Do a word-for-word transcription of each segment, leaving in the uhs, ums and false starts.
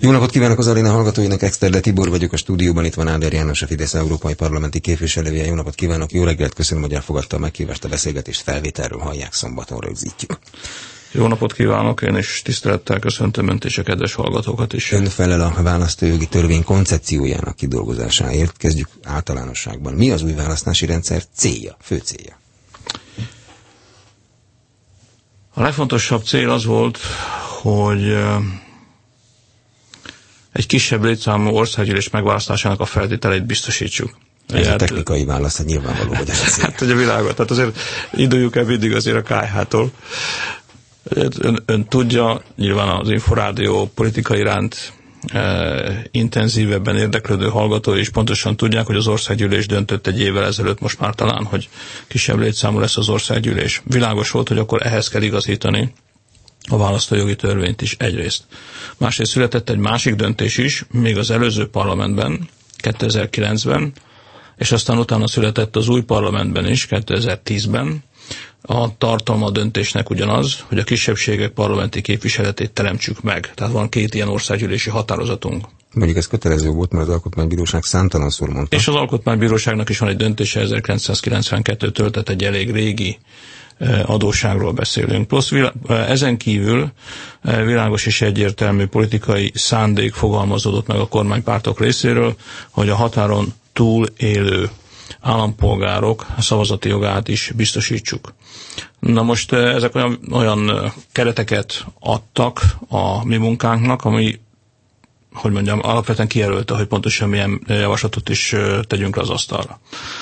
Jó napot kívánok az aréna hallgatóinak, Exterde Tibor vagyok a stúdióban, itt van Áder János, a Fidesz európai parlamenti képviselője. Jó napot kívánok, jó reggelt, köszönöm, hogy elfogadta a meghívást, a beszélgetést felvételről hallják, szombaton rögzítjük. Jó napot kívánok, én is tisztelettel köszöntöm Önt és a kedves hallgatókat is. Ön felel a választójogi törvény koncepciójának kidolgozásáért, kezdjük általánosságban. Mi az új választási rendszer célja, fő célja? A legfontosabb cél az volt, hogy egy kisebb létszámú országgyűlés megválasztásának a feltételeit biztosítsuk. Ez a technikai válasz, hát nyilvánvaló, hogy ez a cél. Hát ugye világot, tehát azért induljuk el mindig azért a ká há-tól. Ön, ön tudja, nyilván az Inforádió politika iránt e, intenzívebben érdeklődő hallgatói is pontosan tudják, hogy az országgyűlés döntött egy évvel ezelőtt most már talán, hogy kisebb létszámú lesz az országgyűlés. Világos volt, hogy akkor ehhez kell igazítani a választójogi törvényt is egyrészt. Másrészt született egy másik döntés is, még az előző parlamentben, kétezer-kilencben, és aztán utána született az új parlamentben is, kétezer-tízben. A tartalma a döntésnek ugyanaz, hogy a kisebbségek parlamenti képviseletét teremtsük meg. Tehát van két ilyen országgyűlési határozatunk. Mondjuk ez kötelező volt, mert az Alkotmánybíróság számtalanszor mondta. És az Alkotmánybíróságnak is van egy döntése ezerkilencszázkilencvenkettőtől, tehát egy elég régi adósságról beszélünk. Plusz ezen kívül világos és egyértelmű politikai szándék fogalmazódott meg a kormánypártok részéről, hogy a határon túl élő állampolgárok szavazati jogát is biztosítsuk. Na most ezek olyan, olyan kereteket adtak a mi munkánknak, ami, hogy mondjam, alapvetően kijelölte, hogy pontosan milyen javaslatot is tegyünk le az asztalra.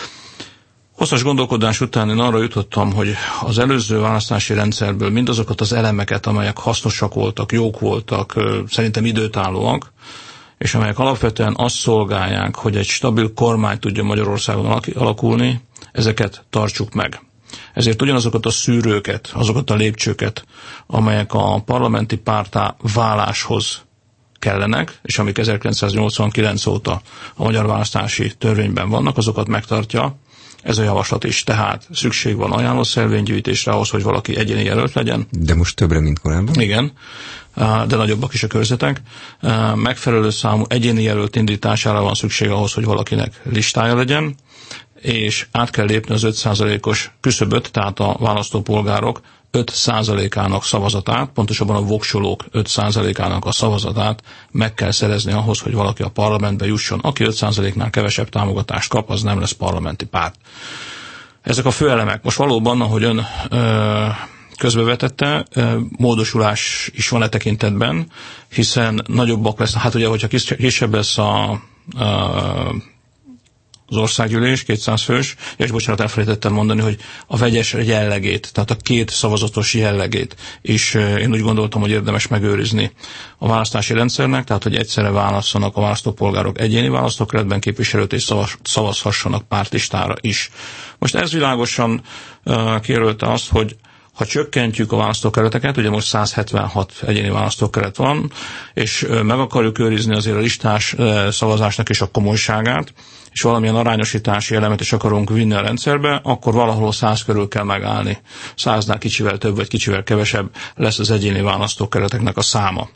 Hosszas gondolkodás után én arra jutottam, hogy az előző választási rendszerből mindazokat az elemeket, amelyek hasznosak voltak, jók voltak, szerintem időtállóak, és amelyek alapvetően azt szolgálják, hogy egy stabil kormány tudjon Magyarországon alakulni, ezeket tartsuk meg. Ezért ugyanazokat a szűrőket, azokat a lépcsőket, amelyek a parlamenti párttá váláshoz kellenek, és amik ezerkilencszáznyolcvankilenc óta a magyar választási törvényben vannak, azokat megtartja ez a javaslat is. Tehát szükség van ajánlószervénygyűjtésre ahhoz, hogy valaki egyéni jelölt legyen. De most többre, mint korábban? Igen, de nagyobbak is a körzetek. Megfelelő számú egyéni jelölt indítására van szükség ahhoz, hogy valakinek listája legyen, és át kell lépni az öt százalékos küszöböt, tehát a választópolgárok öt százalékának szavazatát, pontosabban a voksolók öt százalékának a szavazatát meg kell szerezni ahhoz, hogy valaki a parlamentbe jusson. Aki öt százaléknál kevesebb támogatást kap, az nem lesz parlamenti párt. Ezek a fő elemek. Most valóban, ahogy ön ö, közbevetette, ö, módosulás is van e tekintetben, hiszen nagyobbak lesz, hát ugye, hogyha kisebb lesz a ö, az országgyűlés, kétszáz fős, és bocsánat, elfelejtettem mondani, hogy a vegyes jellegét, tehát a két szavazatos jellegét is én úgy gondoltam, hogy érdemes megőrizni a választási rendszernek, tehát hogy egyszerre válasszanak a választópolgárok egyéni választókeretben képviselőt, és szavaz, szavazhassanak pártlistára is. Most ez világosan uh, kijelölte azt, hogy ha csökkentjük a választókereteket, ugye most száz hetvenhat egyéni választókeret van, és meg akarjuk őrizni azért a listás szavazásnak is a komolyságát, és valamilyen arányosítási elemet is akarunk vinni a rendszerbe, akkor valahol száz körül kell megállni. száznál kicsivel több vagy kicsivel kevesebb lesz az egyéni választókereteknek a száma.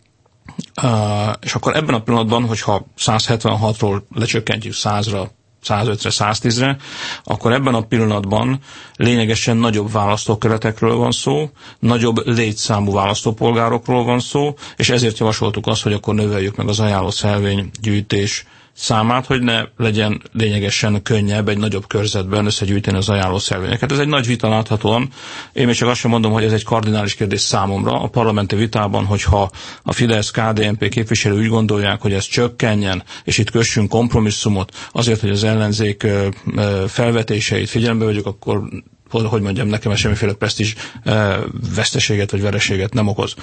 Uh, és akkor ebben a pillanatban, hogyha száz hetvenhatról lecsökkentjük százra, százötre, száztízre, akkor ebben a pillanatban lényegesen nagyobb választókeretekről van szó, nagyobb létszámú választópolgárokról van szó, és ezért javasoltuk azt, hogy akkor növeljük meg az ajánlószervénygyűjtés számát, hogy ne legyen lényegesen könnyebb egy nagyobb körzetben összegyűjteni az ajánlószervényeket. Ez egy nagy vita láthatóan. Én még csak azt sem mondom, hogy ez egy kardinális kérdés számomra. A parlamenti vitában, hogyha a Fidesz, ká dé en pé képviselő úgy gondolják, hogy ez csökkenjen, és itt kössünk kompromisszumot azért, hogy az ellenzék felvetéseit figyelembe vegyük, akkor hogy mondjam, nekem ez semmiféle presztízs veszteséget vagy vereséget nem okoz.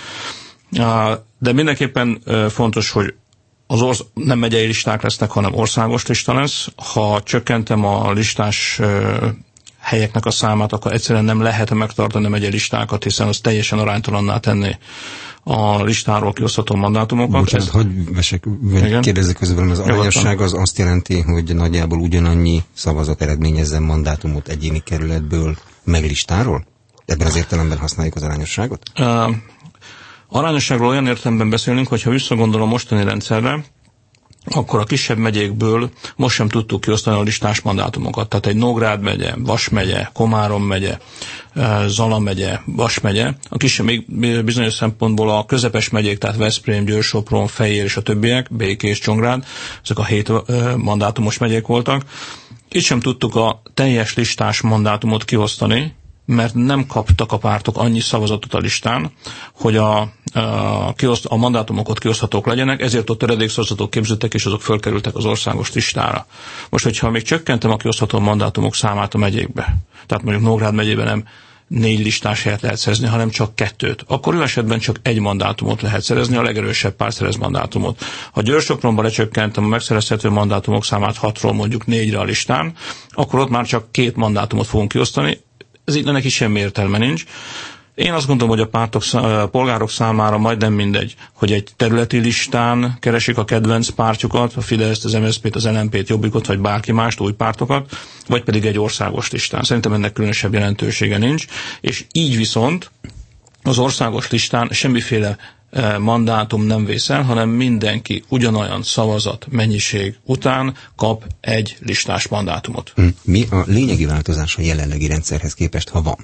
De mindenképpen fontos, hogy az orsz- nem megyei listák lesznek, hanem országos lista lesz. Ha csökkentem a listás ö, helyeknek a számát, akkor egyszerűen nem lehet megtartani a megyei listákat, hiszen az teljesen aránytalanná tenni a listáról kiosztható mandátumokat. Bocsánat, Ez... hogy vesek, kérdezzek közben, az arányosság az azt jelenti, hogy nagyjából ugyanannyi szavazat eredményezzen mandátumot egyéni kerületből meg listáról? Ebben az értelemben használjuk az arányosságot? Uh, Arányosságról olyan értelemben beszélünk, hogyha visszagondolom mostani rendszerre, akkor a kisebb megyékből most sem tudtuk kiosztani a listás mandátumokat. Tehát egy Nógrád megye, Vas megye, Komárom megye, Zala megye, Vas megye, a kisebb, még bizonyos szempontból a közepes megyék, tehát Veszprém, Győr, Sopron, Fejér és a többiek, Békés, Csongrád, ezek a hét mandátumos megyék voltak. Itt sem tudtuk a teljes listás mandátumot kiosztani, mert nem kaptak a pártok annyi szavazatot a listán, hogy a, a, kioszt, a mandátumokat kioszthatók legyenek, ezért ott töredékszavazatok képződtek, és azok fölkerültek az országos listára. Most, hogyha még csökkentem a kiosztható mandátumok számát a megyékbe, tehát mondjuk Nógrád megyében nem négy listás helyet lehet szerezni, hanem csak kettőt, akkor ő esetben csak egy mandátumot lehet szerezni, a legerősebb párt szerez mandátumot. Ha Győr-Sopronba lecsökkentem a megszerezhető mandátumok számát hatról mondjuk négyre a listán, akkor ott már csak két mandátumot fogunk kiosztani, ez így neki semmi értelme nincs. Én azt gondolom, hogy a pártok, a polgárok számára majdnem mindegy, hogy egy területi listán keresik a kedvenc pártjukat, a Fideszt, az em es zé pét, az en em pét, Jobbikot, vagy bárki mást, új pártokat, vagy pedig egy országos listán. Szerintem ennek különösebb jelentősége nincs, és így viszont az országos listán semmiféle mandátum nem vészel, hanem mindenki ugyanolyan szavazat mennyiség után kap egy listás mandátumot. Mi a lényegi változás a jelenlegi rendszerhez képest, ha van?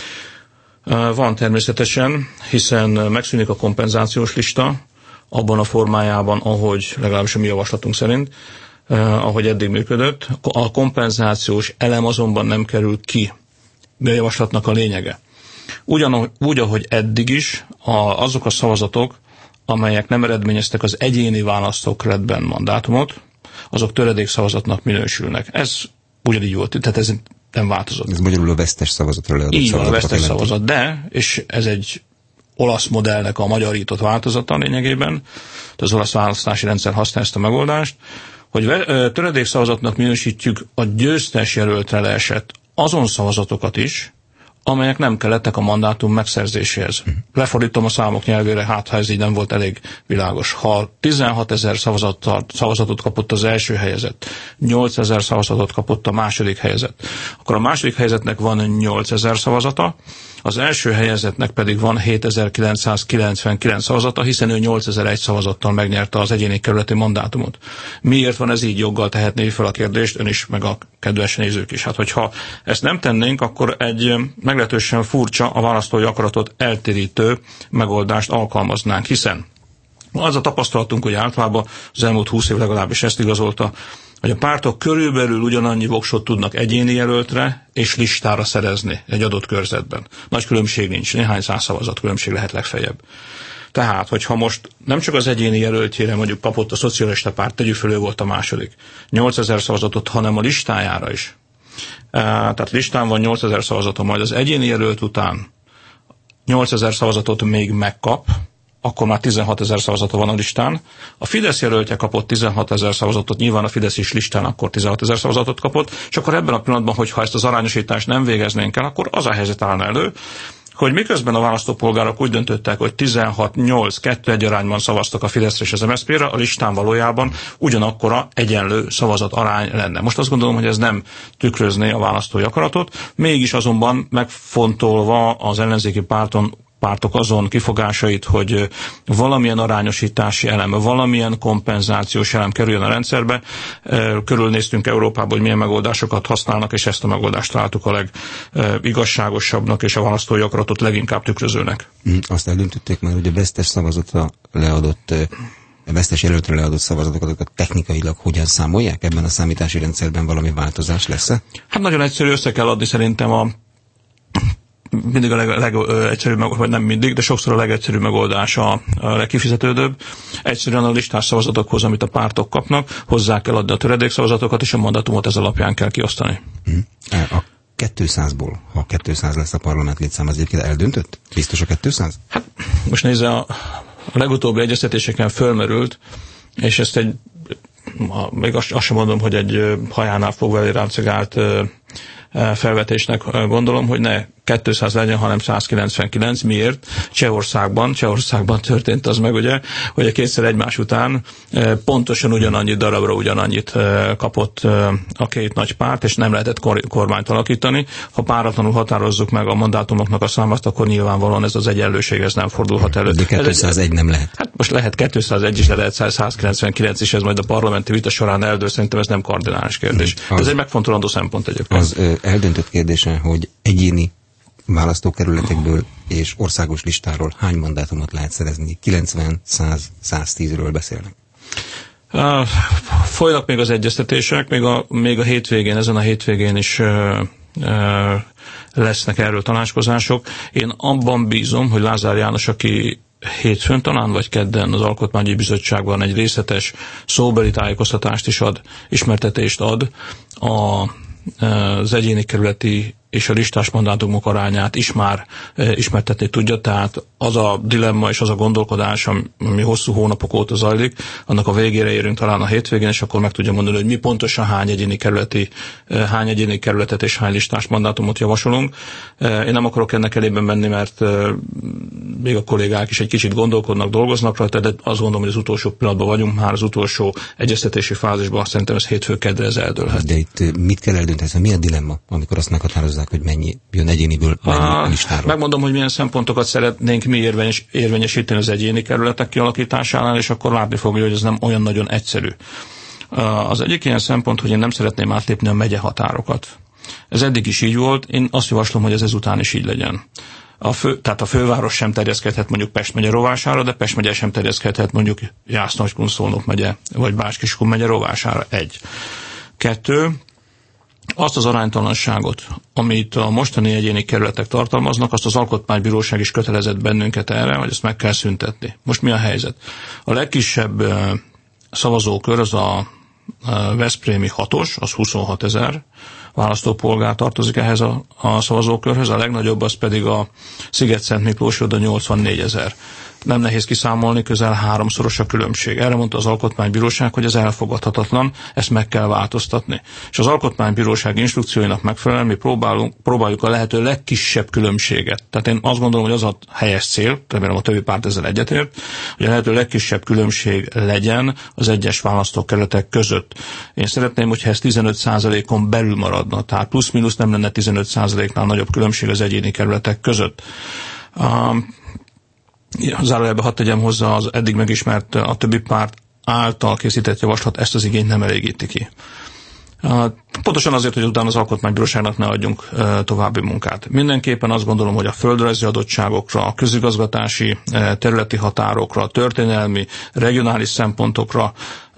Van természetesen, hiszen megszűnik a kompenzációs lista abban a formájában, ahogy legalábbis a mi javaslatunk szerint, ahogy eddig működött. A kompenzációs elem azonban nem kerül ki. Mi a javaslatnak a lényege? Ugyan, úgy, ahogy eddig is, a, azok a szavazatok, amelyek nem eredményeztek az egyéni választókeretben mandátumot, azok töredék szavazatnak minősülnek. Ez ugyanígy volt, tehát ez nem változott. Ez magyarul a vesztes szavazatra leadott így van, a vesztes jelenti. szavazat, de, és ez egy olasz modellnek a magyarított változata lényegében, az olasz választási rendszer használja ezt a megoldást, hogy töredék szavazatnak minősítjük a győztes jelöltre leesett azon szavazatokat is, amelyek nem kellettek a mandátum megszerzéséhez. Lefordítom a számok nyelvére, hát ha ez így nem volt elég világos. Ha tizenhatezer szavazatot kapott az első helyezett, nyolcezer szavazatot kapott a második helyezett, akkor a második helyezettnek van nyolcezer szavazata, az első helyezettnek pedig van hétezer-kilencszázkilencvenkilenc szavazata, hiszen ő nyolcezer-egy szavazattal megnyerte az egyéni kerületi mandátumot. Miért van ez így? Joggal tehetné fel a kérdést, ön is, meg a kedves nézők is. Hát, hogyha ezt nem tennénk, akkor egy meglehetősen furcsa, a választói akaratot eltérítő megoldást alkalmaznánk, hiszen az a tapasztalatunk, hogy általában az elmúlt húsz év legalábbis ezt igazolta, hogy a pártok körülbelül ugyanannyi voksot tudnak egyéni jelöltre és listára szerezni egy adott körzetben. Nagy különbség nincs, néhány száz szavazat különbség lehet legfeljebb. Tehát, hogyha most nem csak az egyéni jelöltjére mondjuk kapott a szocialista párt, tegyük föl, ő volt a második, nyolcezer szavazatot, hanem a listájára is. Tehát listán van nyolcezer szavazata, majd az egyéni jelölt után nyolcezer szavazatot még megkap, akkor már tizenhatezer szavazata van a listán. A Fidesz jelöltje kapott tizenhatezer szavazatot, nyilván a Fidesz is listán akkor tizenhatezer szavazatot kapott, és akkor ebben a pillanatban, hogyha ezt az arányosítást nem végeznénk el, akkor az a helyzet állna elő, hogy miközben a választópolgárok úgy döntöttek, hogy tizenhat nyolc kettő egy arányban szavaztak a Fideszre és az em es zé pére, a listán valójában ugyanakkora egyenlő szavazat arány lenne. Most azt gondolom, hogy ez nem tükrözné a választói akaratot, mégis azonban megfontolva az ellenzéki párton pártok azon kifogásait, hogy valamilyen arányosítási elem, valamilyen kompenzációs elem kerüljön a rendszerbe. Körülnéztünk Európában, hogy milyen megoldásokat használnak, és ezt a megoldást találtuk a legigazságosabbnak és a választói akaratot leginkább tükrözőnek. Azt eldöntötték már, hogy a vesztes szavazatra leadott, a vesztes jelöltre leadott szavazatokat technikailag hogyan számolják? Ebben a számítási rendszerben valami változás lesz-e? Hát nagyon egyszerű, össze kell adni szerintem a mindig a legegyszerűbb megoldás, vagy nem mindig, de sokszor a legegyszerűbb megoldás a, a legkifizetődőbb. Egyszerűen a listás szavazatokhoz, amit a pártok kapnak, hozzá kell adni a töredék szavazatokat, és a mandátumot ez alapján kell kiosztani. A kétszázból, ha kétszáz lesz a parlament létszám, az egyébként eldöntött? Biztos a kétszáz? Hát most nézze, a, a legutóbbi egyeztetéseken fölmerült, és ezt egy, a, még azt, azt sem mondom, hogy egy hajánál fogva elé ráncegált felvetésnek gondolom, hogy ne kétszáz legyen, hanem száz kilencvenkilenc. Miért? Csehországban, Csehországban történt az meg, ugye, hogy a kétszer egymás után pontosan ugyanannyi darabra ugyanannyit kapott a két nagy párt, és nem lehetett kormányt alakítani. Ha páratlanul határozzuk meg a mandátumoknak a számát, akkor nyilvánvalóan ez az egyenlőség ez nem fordulhat elő. De kétszázegy nem lehet. Hát most lehet kétszázegy is, de lehet száz kilencvenkilenc is, ez majd a parlamenti vita során eldől, szerintem ez nem kardinális kérdés. Az, ez egy megfontolandó szempont egyébként. Az ö, eldöntött kérdése, hogy egyéni választókerületekből és országos listáról hány mandátumot lehet szerezni? kilencven, száz, száztízről beszélnek. Uh, folynak még az egyeztetések, még a, még a hétvégén, ezen a hétvégén is uh, uh, lesznek erről tanácskozások. Én abban bízom, hogy Lázár János, aki hétfőn talán vagy kedden az Alkotmányi Bizottságban egy részletes szóbeli tájékoztatást is ad, ismertetést ad a, az egyéni kerületi és a listás mandátumok arányát is már e, ismertetni tudja, tehát az a dilemma és az a gondolkodás, ami hosszú hónapok óta zajlik, annak a végére érünk talán a hétvégén, és akkor meg tudja mondani, hogy mi pontosan hány egyéni kerületi, e, hány egyéni kerületet és hány listás mandátumot javasolunk. E, én nem akarok ennek elében menni, mert e, még a kollégák is egy kicsit gondolkodnak, dolgoznak rajta, de azt gondolom, hogy az utolsó pillanatban vagyunk, már az utolsó egyeztetési fázisban, szerintem ez hétfő kedre ez eldőlhet. De itt mit kell eldönteni? Mi a dilemma, amikor azt meghatározzák, hogy mennyi jön egyéniből, mennyi listáról? Megmondom, hogy milyen szempontokat szeretnénk mi érvényes, érvényesíteni az egyéni kerületek kialakításánál, és akkor látni fogja, hogy ez nem olyan nagyon egyszerű. Az egyik ilyen szempont, hogy én nem szeretném átlépni a megye határokat. Ez eddig is így volt, én azt javaslom, hogy ez ezután is így legyen. A fő, tehát a főváros sem terjeszkedhet mondjuk Pest megye rovására, de Pest megye sem terjeszkedhet mondjuk Jász-Nagykun, Szolnok megye, vagy Bács-Kiskun megye rovására. Egy. Kettő. Azt az aránytalanságot, amit a mostani egyéni kerületek tartalmaznak, azt az Alkotmánybíróság is kötelezett bennünket erre, hogy ezt meg kell szüntetni. Most mi a helyzet? A legkisebb szavazókör az a veszprémi hatos, az huszonhat ezer választópolgár tartozik ehhez a, a szavazókörhöz, a legnagyobb az pedig a Sziget-Szent Miklós, oda nyolcvannégy ezer. Nem nehéz kiszámolni, közel háromszoros a különbség. Erre mondta az Alkotmánybíróság, hogy ez elfogadhatatlan, ezt meg kell változtatni. És az Alkotmánybíróság instrukcióinak megfelelően mi próbálunk, próbáljuk a lehető legkisebb különbséget. Tehát én azt gondolom, hogy az a helyes cél, remélem a többi párt ezzel egyetért, hogy a lehető legkisebb különbség legyen az egyes választókerületek között. Én szeretném, hogyha ez tizenöt százalékon belül maradna, tehát plusz-minusz nem lenne tizenöt százaléknál nagyobb különbség az egyéni kerületek között. Um, Zárójelbe hadd tegyem hozzá, az eddig megismert a többi párt által készített javaslat ezt az igényt nem elégíti ki. Pontosan azért, hogy utána az Alkotmánybíróságnak ne adjunk további munkát. Mindenképpen azt gondolom, hogy a földrajzi adottságokra, a közigazgatási területi határokra, történelmi, regionális szempontokra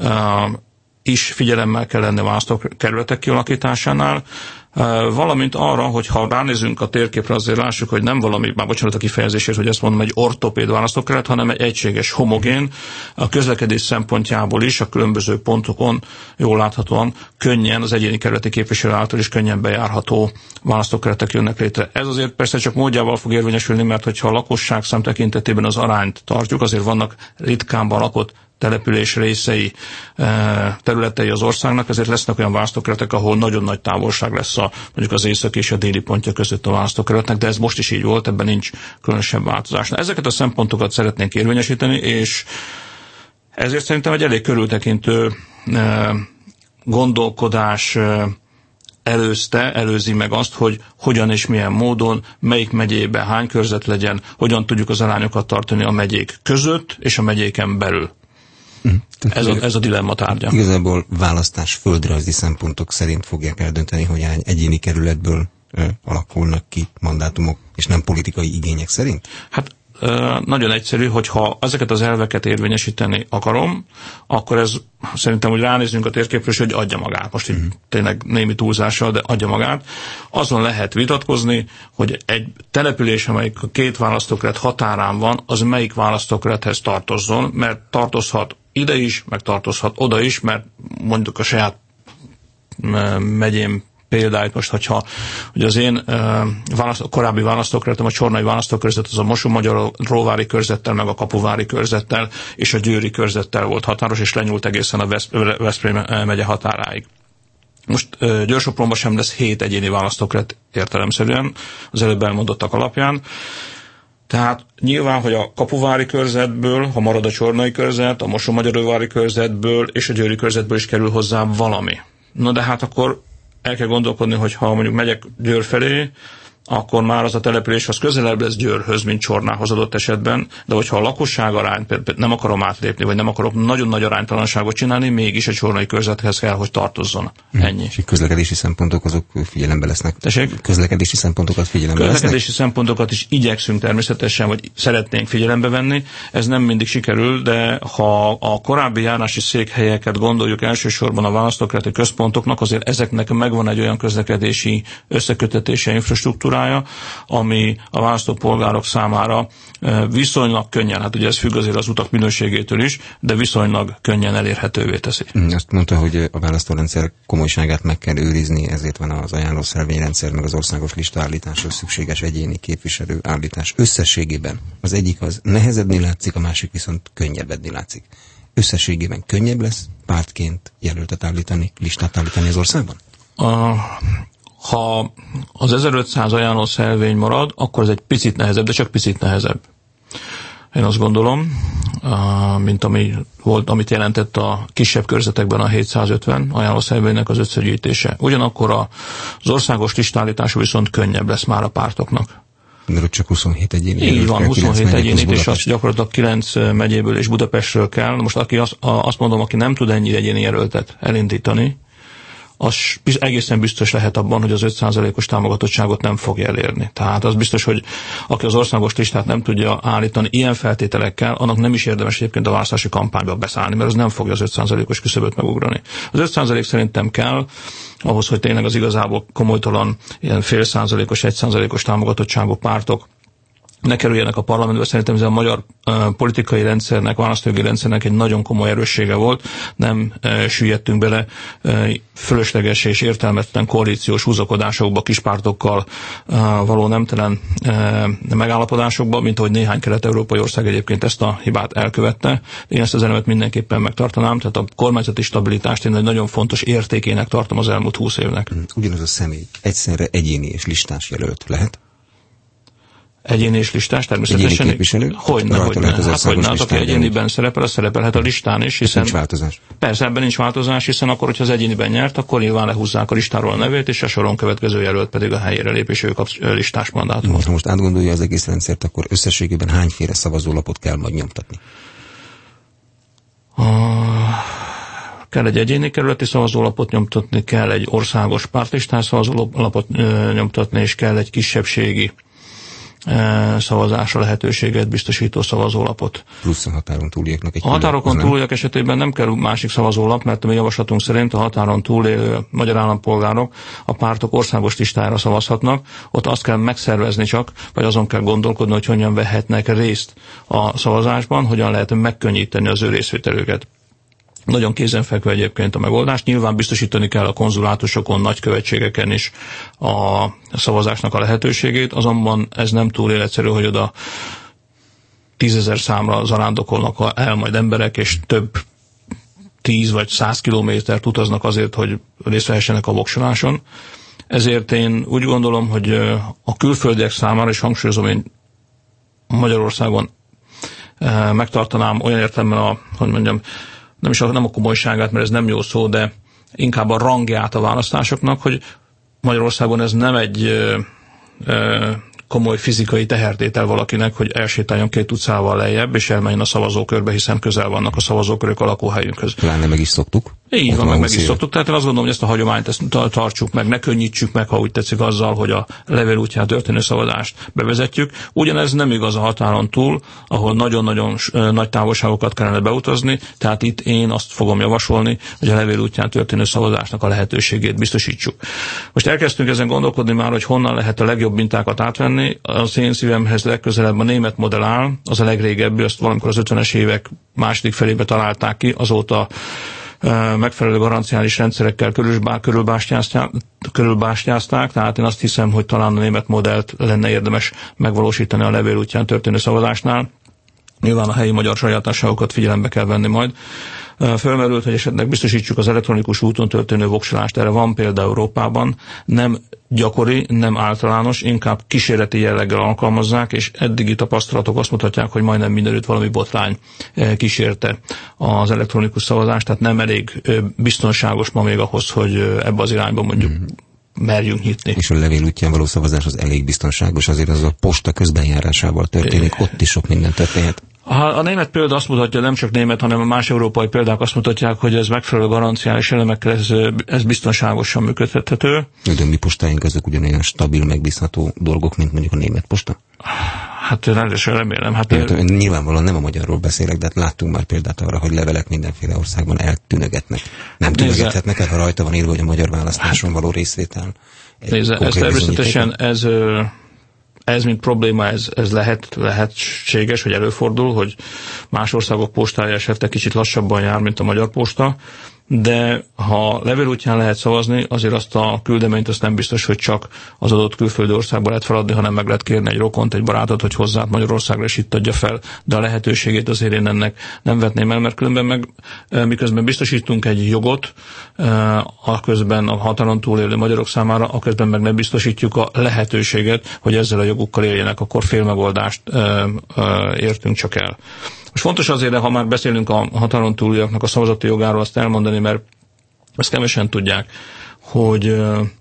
is figyelemmel kell lenni a választókerületek kialakításánál, valamint arra, hogy ha ránézünk a térképre, azért lássuk, hogy nem valami, már bocsánat a kifejezésért, hogy ezt mondom, egy ortopéd választókerület, hanem egy egységes, homogén, a közlekedés szempontjából is a különböző pontokon jól láthatóan könnyen az egyéni kerületi képviselő által is könnyen bejárható választókerületek jönnek létre. Ez azért persze csak módjával fog érvényesülni, mert hogyha a lakosság szám tekintetében az arányt tartjuk, azért vannak ritkánban lakott település részei, területei az országnak, ezért lesznek olyan választókerületek, ahol nagyon nagy távolság lesz a, mondjuk az északi és a déli pontja között a választókerületnek, de ez most is így volt, ebben nincs különösebb változás. Na, ezeket a szempontokat szeretnénk érvényesíteni, és ezért szerintem egy elég körültekintő gondolkodás előzte, előzi meg azt, hogy hogyan és milyen módon, melyik megyében hány körzet legyen, hogyan tudjuk az arányokat tartani a megyék között és a megyéken belül. Ez a, ez a dilemma tárgya. Igazából választás földrajzi szempontok szerint fogják eldönteni, hogy hány egyéni kerületből ö, alakulnak ki mandátumok, és nem politikai igények szerint? Hát ö, nagyon egyszerű, hogyha ezeket az elveket érvényesíteni akarom, akkor ez szerintem, hogy ránézzünk a térképről, hogy adja magát. Most így uh-huh. tényleg némi túlzással, de adja magát. Azon lehet vitatkozni, hogy egy település, amelyik a két választókerület határán van, az melyik választókerülethez tartozzon, mert tartozhat ide is, meg tartozhat oda is, mert mondjuk a saját megyém példáit most, hogyha hogy az én választ, korábbi választókerületem, a csornai választókörzet, az a Mosonmagyaróvári körzettel, meg a Kapuvári körzettel és a Győri körzettel volt határos, és lenyúlt egészen a Veszprém megye határáig. Most Győr-Sopronban sem lesz hét egyéni választókerület értelemszerűen az előbb elmondottak alapján. Tehát nyilván, hogy a kapuvári körzetből, ha marad a csornai körzet, a Mosonmagyaróvári körzetből és a győri körzetből is kerül hozzá valami. Na de hát akkor el kell gondolkodni, hogy ha mondjuk megyek Győr felé, akkor már az a település az közelebb lesz Győrhöz, mint Csornához adott esetben, de hogyha a lakosság arány nem akarom átlépni, vagy nem akarok nagyon nagy aránytalanságot csinálni, mégis egy csornai körzethez kell, hogy tartozzon. Ennyi. És közlekedési szempontok azok figyelembe lesznek. Tessék? Közlekedési szempontokat figyelembe lesznek? Közlekedési szempontokat is igyekszünk természetesen, vagy szeretnénk figyelembe venni. Ez nem mindig sikerül, de ha a korábbi járási székhelyeket gondoljuk elsősorban a választókerületi központoknak, azért ezeknek megvan egy olyan közlekedési összekötetése, infrastruktúra, ami a választópolgárok számára viszonylag könnyen, hát ugye ez függ azért az utak minőségétől is, de viszonylag könnyen elérhetővé teszi. Azt mondta, hogy a választórendszer komolyságát meg kell őrizni, ezért van az ajánlószervényrendszer, meg az országos listaállításhoz szükséges egyéni képviselő állítás. Összességében az egyik az nehezedni látszik, a másik viszont könnyebbedni látszik. Összességében könnyebb lesz pártként jelöltet állítani, listát állítani az országban? A Ha az ezerötszáz ajánló szervény marad, akkor ez egy picit nehezebb, de csak picit nehezebb. Én azt gondolom, mint ami volt, amit jelentett a kisebb körzetekben a hétszázötven ajánló szervénynek az összegyűjtése. Ugyanakkor az országos listállítása viszont könnyebb lesz már a pártoknak. Mert csak huszonhét egyéni. Így van, huszonhét egyénit, és az gyakorlatilag kilenc megyéből és Budapestről kell. Most aki azt, azt mondom, aki nem tud ennyi egyéni jelöltet elindítani, az egészen biztos lehet abban, hogy az öt százalékos támogatottságot nem fogja elérni. Tehát az biztos, hogy aki az országos listát nem tudja állítani ilyen feltételekkel, annak nem is érdemes egyébként a választási kampányba beszállni, mert az nem fogja az öt százalékos küszöböt megugrani. Az öt százalék szerintem kell ahhoz, hogy tényleg az igazából komolytalan ilyen fél százalékos, egy százalékos támogatottságú pártok ne kerüljenek a parlamentbe. Szerintem ez a magyar uh, politikai rendszernek, választójogi rendszernek egy nagyon komoly erőssége volt. Nem uh, süllyedtünk bele uh, fölösleges és értelmetlen koalíciós húzakodásokba, kispártokkal uh, való nemtelen uh, megállapodásokba, mint ahogy néhány kelet-európai ország egyébként ezt a hibát elkövette. Én ezt az elemet mindenképpen megtartanám, tehát a kormányzati stabilitást én egy nagyon fontos értékének tartom az elmúlt húsz évnek. Ugyanaz a személy egyszerre egyéni és listás jelölt lehet? Egyéni és listás természetesen. Hogyne, hogyne. Hát hogyne, az, aki egyéniben szerepel, az szerepelhet a listán is, hiszen... Nincs változás. Persze, ebben nincs változás, hiszen akkor, hogyha az egyéniben nyert, akkor nyilván lehúzzák a listáról a nevét, és a soron következő jelölt pedig a helyére lép, és ő kap listás mandátumot. Most, most átgondolja az egész rendszert, akkor összességében hányféle szavazólapot kell majd nyomtatni? A... Kell egy egyéni kerületi szavazólapot nyomtatni, kell egy országos pártlistás szavazólapot nyomtatni, és kell egy kisebbségi szavazásra lehetőséget biztosító szavazólapot. Plusz a határon túliaknak egy... A határokon túliak esetében nem kell másik szavazólap, mert a mi javaslatunk szerint a határon túlélő magyar állampolgárok a pártok országos listájára szavazhatnak. Ott azt kell megszervezni csak, vagy azon kell gondolkodni, hogy hogyan vehetnek részt a szavazásban, hogyan lehet megkönnyíteni az ő részvételüket. Nagyon kézenfekvő egyébként a megoldás. Nyilván biztosítani kell a konzulátusokon, nagykövetségeken is a szavazásnak a lehetőségét, azonban ez nem túl életszerű, hogy oda tízezer számra zarándokolnak el majd emberek, és több tíz vagy száz kilométert utaznak azért, hogy részt vehessenek a voksoláson. Ezért én úgy gondolom, hogy a külföldiek számára, és hangsúlyozom, én Magyarországon megtartanám olyan értelemben a, hogy mondjam, nem is a, nem a komolyságát, mert ez nem jó szó, de inkább a rangját a választásoknak, hogy Magyarországon ez nem egy ö, ö, komoly fizikai tehertétel valakinek, hogy elsétáljon két utcával lejjebb, és elmenjen a szavazókörbe, hiszen közel vannak a szavazókörök a lakóhelyünkhöz. Pláne meg is szoktuk. Így van, meg, meg is szoktuk. Tehát én azt gondolom, hogy ezt a hagyományt ezt tartsuk meg, ne könnyítsük meg, ha úgy tetszik, azzal, hogy a levél útján történő szavazást bevezetjük. Ugyanez nem igaz a határon túl, ahol nagyon-nagyon nagy távolságokat kellene beutazni, tehát itt én azt fogom javasolni, hogy a levél útján történő szavazásnak a lehetőségét biztosítsuk. Most elkezdtünk ezen gondolkodni már, hogy honnan lehet a legjobb mintákat átvenni. Az én szívemhez legközelebb a német modell áll, az a legrégebbi, azt valamikor az ötvenes évek második felébe találták ki, azóta megfelelő garanciális rendszerekkel körülbástyázták, körülbástyázták, tehát én azt hiszem, hogy talán a német modellt lenne érdemes megvalósítani a levél útján történő szavazásnál. Nyilván a helyi magyar sajátosságokat figyelembe kell venni majd. Fölmerült, hogy esetleg biztosítsuk az elektronikus úton történő voksolást. Erre van példa Európában, nem gyakori, nem általános, inkább kísérleti jelleggel alkalmazzák, és eddigi tapasztalatok azt mutatják, hogy majdnem mindenütt valami botrány kísérte az elektronikus szavazást, tehát nem elég biztonságos ma még ahhoz, hogy ebbe az irányba mondjuk mm. merjünk nyitni. És a levél útján való szavazás az elég biztonságos, azért az a posta közbenjárásával történik, ott is sok minden történhet. A német példa azt mutatja, nem csak német, hanem a más európai példák azt mutatják, hogy ez megfelelő garanciális elemekkel ez, ez biztonságosan működhethető. De mi postáink azok ugyanolyan stabil, megbízható dolgok, mint mondjuk a német posta? Hát rendesen remélem. Hát Én, én nyilvánvalóan nem a magyarról beszélek, de hát láttunk már példát arra, hogy levelek mindenféle országban eltűnögetnek. Nem tűnögethetnek el, ha rajta van írva, hogy a magyar választáson való részvétel. Nézze, ez természetesen ez... Ez, mint probléma, ez, ez lehet, lehetséges, hogy előfordul, hogy más országok postája esetleg kicsit lassabban jár, mint a magyar posta, de ha levél útján lehet szavazni, azért azt a küldeményt azt nem biztos, hogy csak az adott külföldi országban lehet feladni, hanem meg lehet kérni egy rokont, egy barátot, hogy hozzá Magyarországra is itt adja fel, de a lehetőségét azért én ennek nem vetném el, mert különben meg miközben biztosítunk egy jogot, aközben a határon túlélő magyarok számára, aközben meg nem biztosítjuk a lehetőséget, hogy ezzel a jogukkal éljenek, akkor félmegoldást értünk csak el. Most fontos azért, ha már beszélünk a határon túliaknak a szavazati jogáról, azt elmondani, mert ezt kevesen tudják, hogy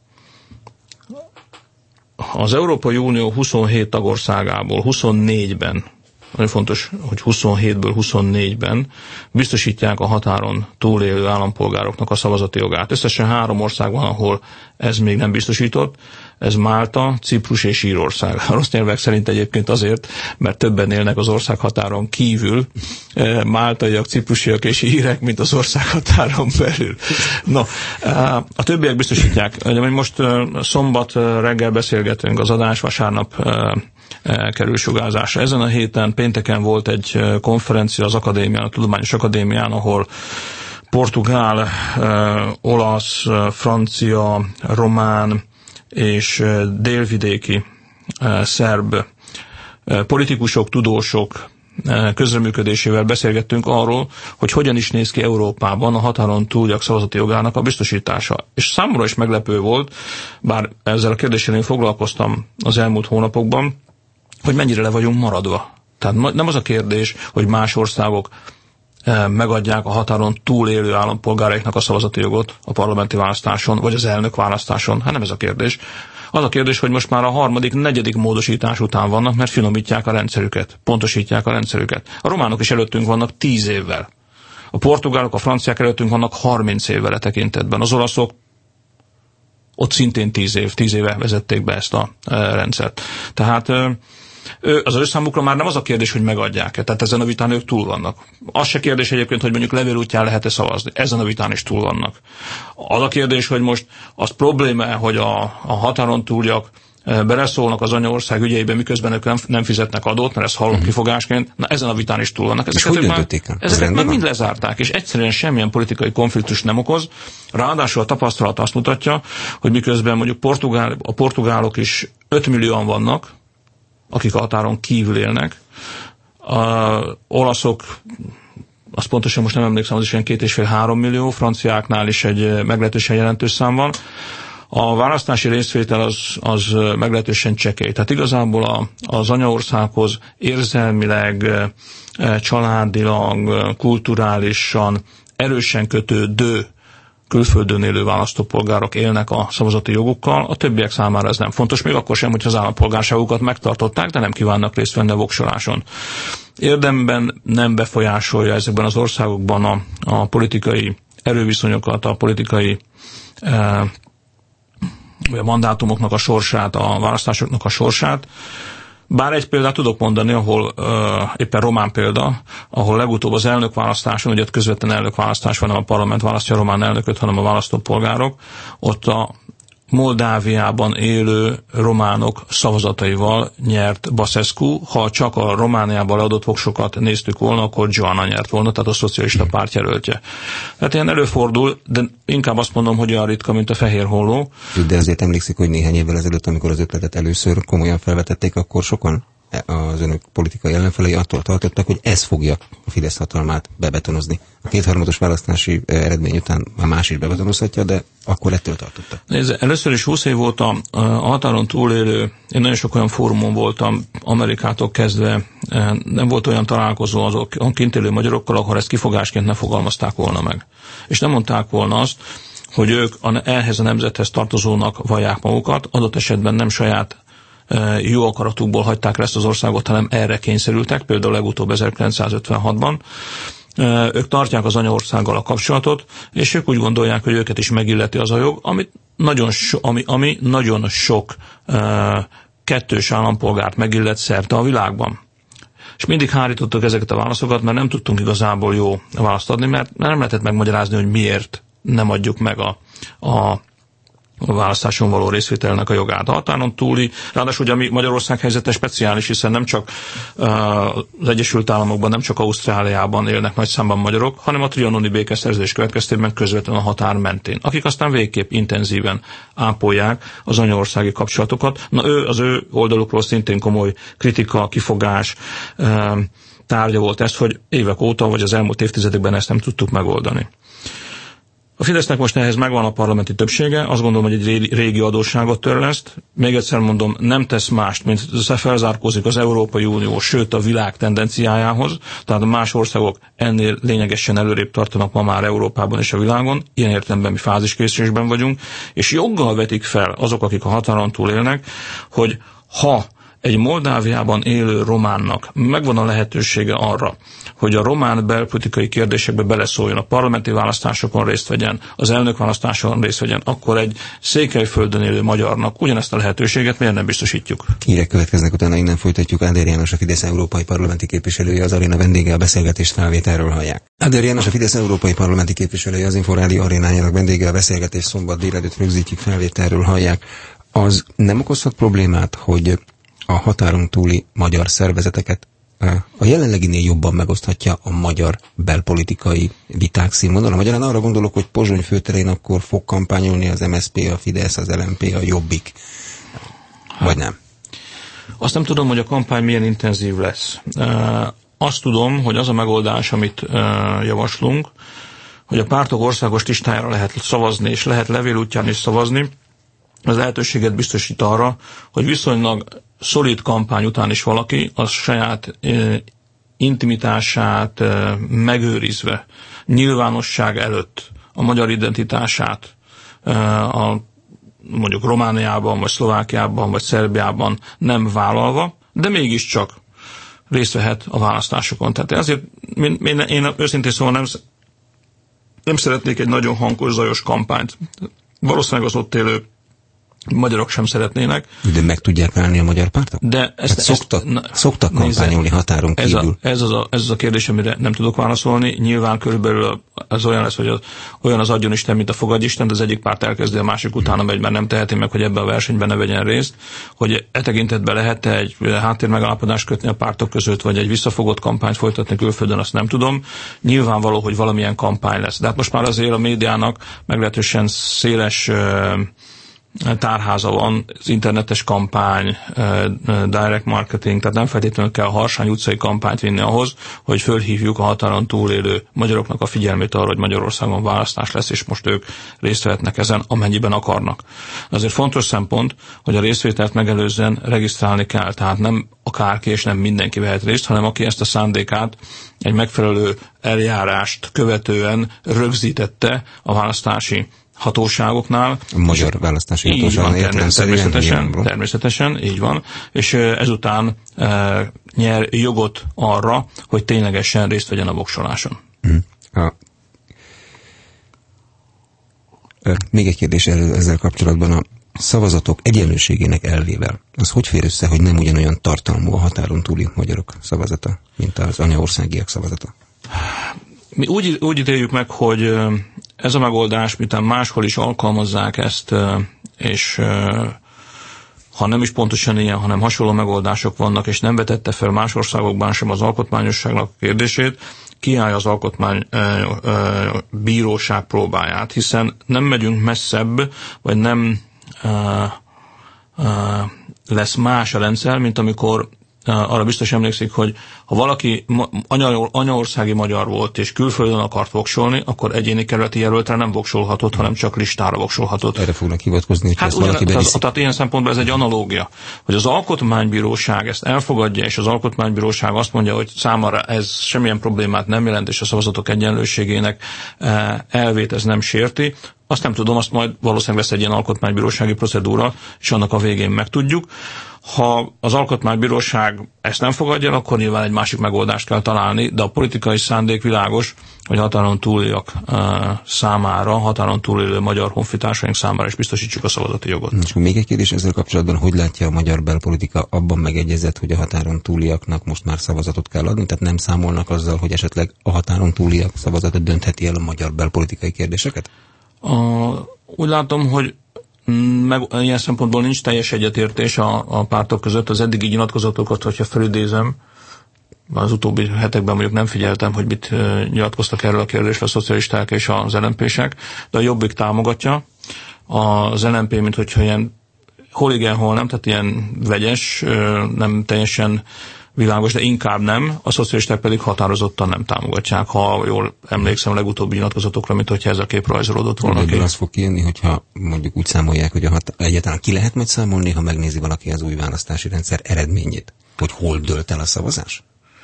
az Európai Unió huszonhét tagországából huszonnégyben, nagyon fontos, hogy huszonhétből huszonnégyben biztosítják a határon túlélő állampolgároknak a szavazati jogát. Összesen három ország van, ahol ez még nem biztosított. Ez Málta, Ciprus és Írország. A rossz nyelvek szerint egyébként azért, mert többen élnek az országhatáron kívül, máltaiak, ciprusiak és írek, mint az országhatáron belül. No, a többiek biztosítják. Most szombat reggel beszélgetünk, az adás vasárnap kerül sugárzásra. Ezen a héten pénteken volt egy konferencia az akadémián, a Tudományos Akadémián, ahol portugál, olasz, francia, román és délvidéki szerb politikusok, tudósok közreműködésével beszélgettünk arról, hogy hogyan is néz ki Európában a határon túliak szavazati jogának a biztosítása. És számomra is meglepő volt, bár ezzel a kérdéssel én foglalkoztam az elmúlt hónapokban, hogy mennyire le vagyunk maradva. Tehát nem az a kérdés, hogy más országok megadják a határon túlélő állampolgáraiknak a szavazati jogot a parlamenti választáson, vagy az elnök választáson. Hát nem ez a kérdés. Az a kérdés, hogy most már a harmadik, negyedik módosítás után vannak, mert finomítják a rendszerüket, pontosítják a rendszerüket. A románok is előttünk vannak tíz évvel. A portugálok, a franciák előttünk vannak harminc évvel e tekintetben. Az olaszok ott szintén tíz év, tíz éve vezették be ezt a rendszert. Tehát az ő számukra már nem az a kérdés, hogy megadják-e, tehát ezen a vitán ők túl vannak. Az se kérdés egyébként, hogy mondjuk levél útján lehet-e szavazni, ezen a vitán is túl vannak. Az a kérdés, hogy most az probléma, hogy a, a határon túliak beleszólnak az anyaország ügyeibe, miközben ők nem, nem fizetnek adót, mert ezt hallom uh-huh. kifogásként, na ezen a vitán is túl vannak. Ezeket már, ezeket már mind lezárták, és egyszerűen semmilyen politikai konfliktus nem okoz. Ráadásul a tapasztalat azt mutatja, hogy miközben mondjuk portugál, a portugálok is öt millióan vannak, akik a határon kívül élnek. A olaszok, azt pontosan most nem emlékszem, az is ilyen két és fél három millió, franciáknál is egy meglehetősen jelentős szám van. A választási részvétel az, az meglehetősen csekély. Tehát igazából a, az anyaországhoz érzelmileg, családilag, kulturálisan erősen kötődő külföldön élő választópolgárok élnek a szavazati jogukkal, a többiek számára ez nem fontos, még akkor sem, hogyha az állampolgárságukat megtartották, de nem kívánnak részt venni a voksoláson. Érdemben nem befolyásolja ezekben az országokban a, a politikai erőviszonyokat, a politikai eh, a mandátumoknak a sorsát, a választásoknak a sorsát. Bár egy példát tudok mondani, ahol uh, éppen román példa, ahol legutóbb az elnökválasztáson, ugye közvetlen elnökválasztás van, nem a parlament választja a román elnököt, hanem a választópolgárok, ott a Moldáviában élő románok szavazataival nyert Basescu. Ha csak a Romániában leadott voksokat néztük volna, akkor Joana nyert volna, tehát a szocialista párt jelöltje. Tehát ilyen előfordul, de inkább azt mondom, hogy olyan ritka, mint a fehér holló. De azért emlékszik, hogy néhány évvel ezelőtt, amikor az ötletet először komolyan felvetették, akkor sokan az önök politikai ellenfelei attól tartottak, hogy ez fogja a Fidesz hatalmát bebetonozni. A kétharmados választási eredmény után már más is bebetonozhatja, de akkor ettől tartottak. Nézd, először is húsz év óta a határon túlélő, én nagyon sok olyan fórumon voltam, Amerikától kezdve, nem volt olyan találkozó azok a kint élő magyarokkal, ahol ezt kifogásként ne fogalmazták volna meg. És nem mondták volna azt, hogy ők ehhez a nemzethez tartozónak vallják magukat, adott esetben nem saját jó akaratukból hagyták ezt az országot, hanem erre kényszerültek, például legutóbb ezerkilencszázötvenhatban. Ők tartják az anyaországgal a kapcsolatot, és ők úgy gondolják, hogy őket is megilleti az a jog, amit nagyon so, ami, ami nagyon sok uh, kettős állampolgárt megillet szerte a világban. És mindig hárítottuk ezeket a válaszokat, mert nem tudtunk igazából jó választ adni, mert nem lehetett megmagyarázni, hogy miért nem adjuk meg a, a a választáson való részvételnek a jogát. A határon túli, ráadásul ugye ami Magyarország helyzete speciális, hiszen nem csak uh, az Egyesült Államokban, nem csak Ausztráliában élnek nagy számban magyarok, hanem a trianoni békeszerződés következtében közvetlenül a határ mentén, akik aztán végképp intenzíven ápolják az anyaországi kapcsolatokat. Na ő, az ő oldalukról szintén komoly kritika, kifogás uh, tárgya volt ez, hogy évek óta, vagy az elmúlt évtizedekben ezt nem tudtuk megoldani. A Fidesznek most ehhez megvan a parlamenti többsége, azt gondolom, hogy egy régi adósságot törleszt. Még egyszer mondom, nem tesz mást, mint felzárkózik az Európai Unió, sőt a világ tendenciájához, tehát más országok ennél lényegesen előrébb tartanak ma már Európában és a világon, ilyen értelemben mi fáziskésésben vagyunk, és joggal vetik fel azok, akik a határon túl élnek, hogy ha egy Moldáviában élő románnak megvan a lehetősége arra, hogy a román belpolitikai kérdésekbe beleszóljon, a parlamenti választásokon részt vegyen, az elnökválasztáson részt vegyen, akkor egy Székelyföldön élő magyarnak ugyanezt a lehetőséget miért nem biztosítjuk? Hírek következnek, utána innen folytatjuk. Áder János, a Fidesz európai parlamenti képviselője, az Aréna vendége, a beszélgetést felvételről hallják. Áder János, a Fidesz európai parlamenti képviselője, az Inforádió arénájának vendége, a beszélgetés szombat délelőtt rögzítjük, felvételről hallják. Az nem okozhat problémát, hogy a határon túli magyar szervezeteket a jelenleginél jobban megoszthatja a magyar belpolitikai viták színvonala? Magyarán arra gondolok, hogy Pozsony főterén akkor fog kampányolni az em es zé pé, a Fidesz, az el em pé, a Jobbik. Vagy nem? Azt nem tudom, hogy a kampány milyen intenzív lesz. Azt tudom, hogy az a megoldás, amit javaslunk, hogy a pártok országos listájára lehet szavazni, és lehet levél útján is szavazni, az lehetőséget biztosít arra, hogy viszonylag szolid kampány után is valaki az saját e, intimitását e, megőrizve, nyilvánosság előtt a magyar identitását e, a, mondjuk Romániában, vagy Szlovákiában, vagy Szerbiában nem vállalva, de mégiscsak részt vehet a választásokon. Tehát azért én, én, én őszintén szóval nem, nem szeretnék egy nagyon hangos, zajos kampányt. Valószínűleg az ott élő magyarok sem szeretnének. De meg tudják válni a magyar pártok? De ezt, hát szoktak, ezt, na, szoktak kampányolni határon kívül. Ez, a, ez, az a, ez az a kérdés, amire nem tudok válaszolni. Nyilván körülbelül az olyan lesz, hogy az, olyan az adjon Isten, mint a fogadj Isten, de az egyik párt elkezdi, a másik utána megy, mert nem teheti meg, hogy ebben a versenyben ne vegyen részt. Hogy e tekintetben lehet-e egy háttérmegállapodást kötni a pártok között, vagy egy visszafogott kampányt folytatni külföldön, azt nem tudom. Nyilvánvaló, hogy valamilyen kampány lesz. De hát most már azért a médiának meglehetősen széles tárháza van, az internetes kampány, direct marketing, tehát nem feltétlenül kell harsány utcai kampányt vinni ahhoz, hogy fölhívjuk a határon túlélő magyaroknak a figyelmét arra, hogy Magyarországon választás lesz, és most ők részt vehetnek ezen, amennyiben akarnak. Azért fontos szempont, hogy a részvételt megelőzően regisztrálni kell, tehát nem akárki és nem mindenki vehet részt, hanem aki ezt a szándékát egy megfelelő eljárást követően rögzítette a választási hatóságoknál. A magyar választási hatóságon értelem természetesen, természetesen, így van, és ezután e, nyer jogot arra, hogy ténylegesen részt vegyen a voksoláson. Mm. A... Még egy kérdés ezzel kapcsolatban, a szavazatok egyenlőségének elvével. Az hogy fér össze, hogy nem ugyanolyan tartalmú a határon túli magyarok szavazata, mint az anyaországiak szavazata? Mi úgy, úgy ítéljük meg, hogy ez a megoldás, miután máshol is alkalmazzák ezt, és ha nem is pontosan ilyen, hanem hasonló megoldások vannak, és nem vetette fel más országokban sem az alkotmányosságnak kérdését, kiállja az alkotmánybíróság próbáját, hiszen nem megyünk messzebb, vagy nem lesz más a rendszer, mint amikor arra biztos emlékszik, hogy ha valaki anya, anyaországi magyar volt, és külföldön akart voksolni, akkor egyéni kerületi jelöltre nem voksolhatott, hanem csak listára voksolhatott. Erre fognak hivatkozni, hogy hát ezt valaki beviszi. Tehát, tehát ilyen szempontból ez egy analógia, hogy az Alkotmánybíróság ezt elfogadja, és az Alkotmánybíróság azt mondja, hogy számára ez semmilyen problémát nem jelent, és a szavazatok egyenlőségének elvét ez nem sérti. Azt nem tudom, azt majd valószínűleg lesz egy ilyen alkotmánybírósági procedúra, és annak a végén megtudjuk. Ha az Alkotmánybíróság ezt nem fogadja, akkor nyilván egy másik megoldást kell találni, de a politikai szándék világos, hogy határon túliak számára, határon túlélő magyar honfitársaink számára is biztosítsuk a szavazati jogot. És még egy kérdés ezzel kapcsolatban, hogy látja a magyar belpolitika abban megegyezett, hogy a határon túliaknak most már szavazatot kell adni, tehát nem számolnak azzal, hogy esetleg a határon túliak szavazatot döntheti el a magyar belpolitikai kérdéseket? A, úgy látom, hogy meg, ilyen szempontból nincs teljes egyetértés a, a pártok között. Az eddigi nyilatkozatokat, hogyha felidézem, az utóbbi hetekben mondjuk nem figyeltem, hogy mit nyilatkoztak erről a kérdésről a szocialisták és az el em pések, de a Jobbik támogatja. Az el em pé, mint hogyha ilyen hol igen, hol nem, tehát ilyen vegyes, nem teljesen világos, de inkább nem, a szocialisták pedig határozottan nem támogatják, ha jól emlékszem a legutóbbi nyilatkozatokra, mint hogyha ez a kép rajzolódott volna ki. Az fog kijönni, hogyha mondjuk úgy számolják, hogy a hat- egyáltalán ki lehet majd számolni, ha megnézi valaki az új választási rendszer eredményét, hogy hol dőlt el a szavazás?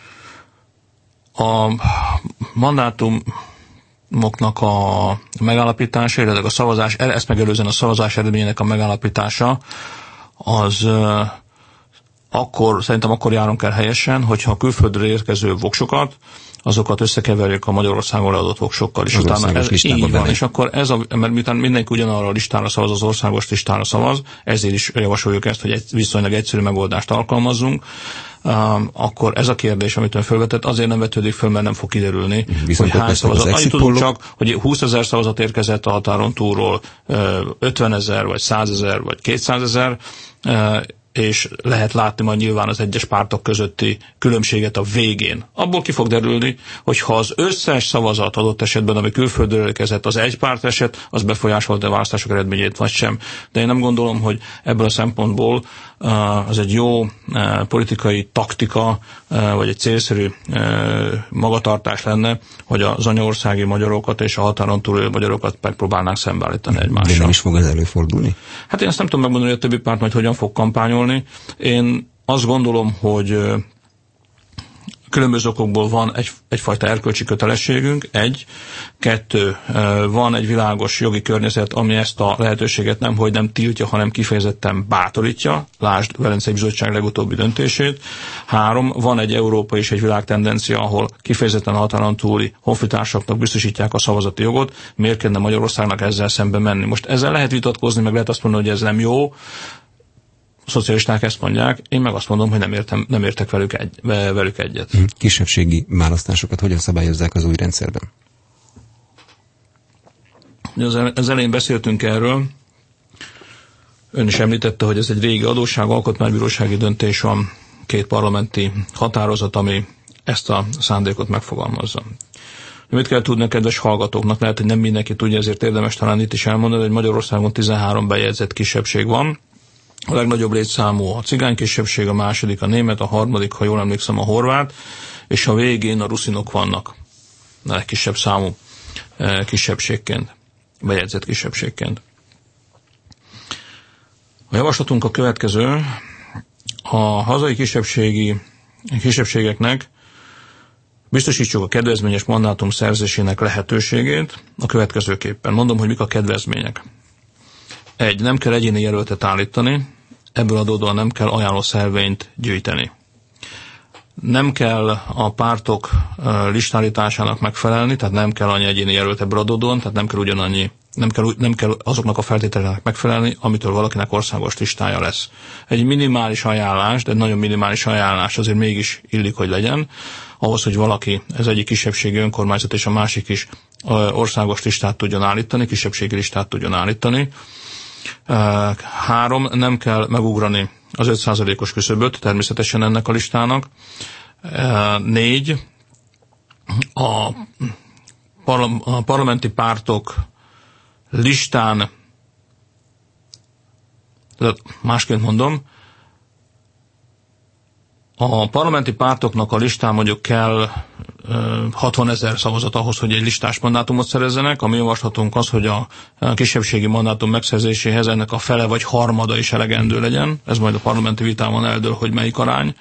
A mandátumoknak a megállapítása, illetve a szavazás, ezt megelőzően a szavazás eredményének a megállapítása, az akkor, szerintem akkor járunk el helyesen, hogyha a külföldről érkező voksokat, azokat összekeverjük a Magyarországon leadott voksokkal, és az utána ez így van, bele. és akkor ez a, mert miután mindenki ugyanarra a listára szavaz, az országos listára szavaz, ezért is javasoljuk ezt, hogy egy viszonylag egyszerű megoldást alkalmazzunk. Um, akkor ez a kérdés, amit ön felvetett, azért nem vetődik föl, mert nem fog kiderülni, viszont hogy hány szavazat. Annyit tudunk csak, hogy húszezer szavazat érkezett a határon túlról, ötvenezer, vagy százezer, vagy kétszázezer, és lehet látni majd nyilván az egyes pártok közötti különbséget a végén. Abból ki fog derülni, hogy ha az összes szavazat adott esetben, ami külföldről érkezett, az egy párt eset, az befolyásolta a választások eredményét, vagy sem. De én nem gondolom, hogy ebből a szempontból uh, az egy jó uh, politikai taktika, uh, vagy egy célszerű uh, magatartás lenne, hogy az anyaországi magyarokat és a határon túlélő magyarokat megpróbálnánk szembeállítani egymással. De nem is fog ez előfordulni? Hát én ezt nem tudom megmondani, hogy a többi párt majd hogyan fog kampányolni. Én azt gondolom, hogy különböző okokból van egy, egyfajta erkölcsi kötelességünk, egy, kettő, van egy világos jogi környezet, ami ezt a lehetőséget nem, hogy nem tiltja, hanem kifejezetten bátorítja, lásd Velencei Bizottság legutóbbi döntését, három, van egy Európa és egy világ tendencia, ahol kifejezetten határon túli honfitársaknak biztosítják a szavazati jogot, miért kellene Magyarországnak ezzel szembe menni. Most ezzel lehet vitatkozni, meg lehet azt mondani, hogy ez nem jó. A szocialisták ezt mondják, én meg azt mondom, hogy nem, értem, nem értek velük, egy, velük egyet. Kisebbségi választásokat hogyan szabályozzák az új rendszerben? Az elején beszéltünk erről. Ön is említette, hogy ez egy régi adósság, alkotmánybírósági döntés van, két parlamenti határozat, ami ezt a szándékot megfogalmazza. Mit kell tudni a kedves hallgatóknak? Lehet, hogy nem mindenki tudja, ezért érdemes talán itt is elmondani, hogy Magyarországon tizenhárom bejegyzett kisebbség van. A legnagyobb létszámú a cigány kisebbség, a második a német, a harmadik, ha jól emlékszem, a horvát, és a végén a ruszinok vannak a legkisebb számú kisebbségként, bejegyzett kisebbségként. A javaslatunk a következő. A hazai kisebbségi kisebbségeknek biztosítsuk a kedvezményes mandátum szerzésének lehetőségét a következőképpen. Mondom, hogy mik a kedvezmények. Egy, nem kell egyéni jelöltet állítani, ebből adódóan nem kell ajánlószervényt gyűjteni. Nem kell a pártok listállításának megfelelni, tehát nem kell annyi egyéni jelölt ebből adódóan, tehát nem kell ugyanannyi, nem kell, nem kell azoknak a feltételeknek megfelelni, amitől valakinek országos listája lesz. Egy minimális ajánlás, de egy nagyon minimális ajánlás azért mégis illik, hogy legyen, ahhoz, hogy valaki, ez egyik kisebbségi önkormányzat és a másik is országos listát tudjon állítani, kisebbségi listát tudjon állítani. Három, nem kell megugrani az öt százalékos küszöböt természetesen ennek a listának. Négy, a, parla- a parlamenti pártok listán, tehát másként mondom, A parlamenti pártoknak a listán mondjuk kell hatvanezer szavazat ahhoz, hogy egy listás mandátumot szerezzenek. A mi javaslatunk az, hogy a kisebbségi mandátum megszerzéséhez ennek a fele vagy harmada is elegendő legyen. Ez majd a parlamenti vitában eldől, hogy melyik arány.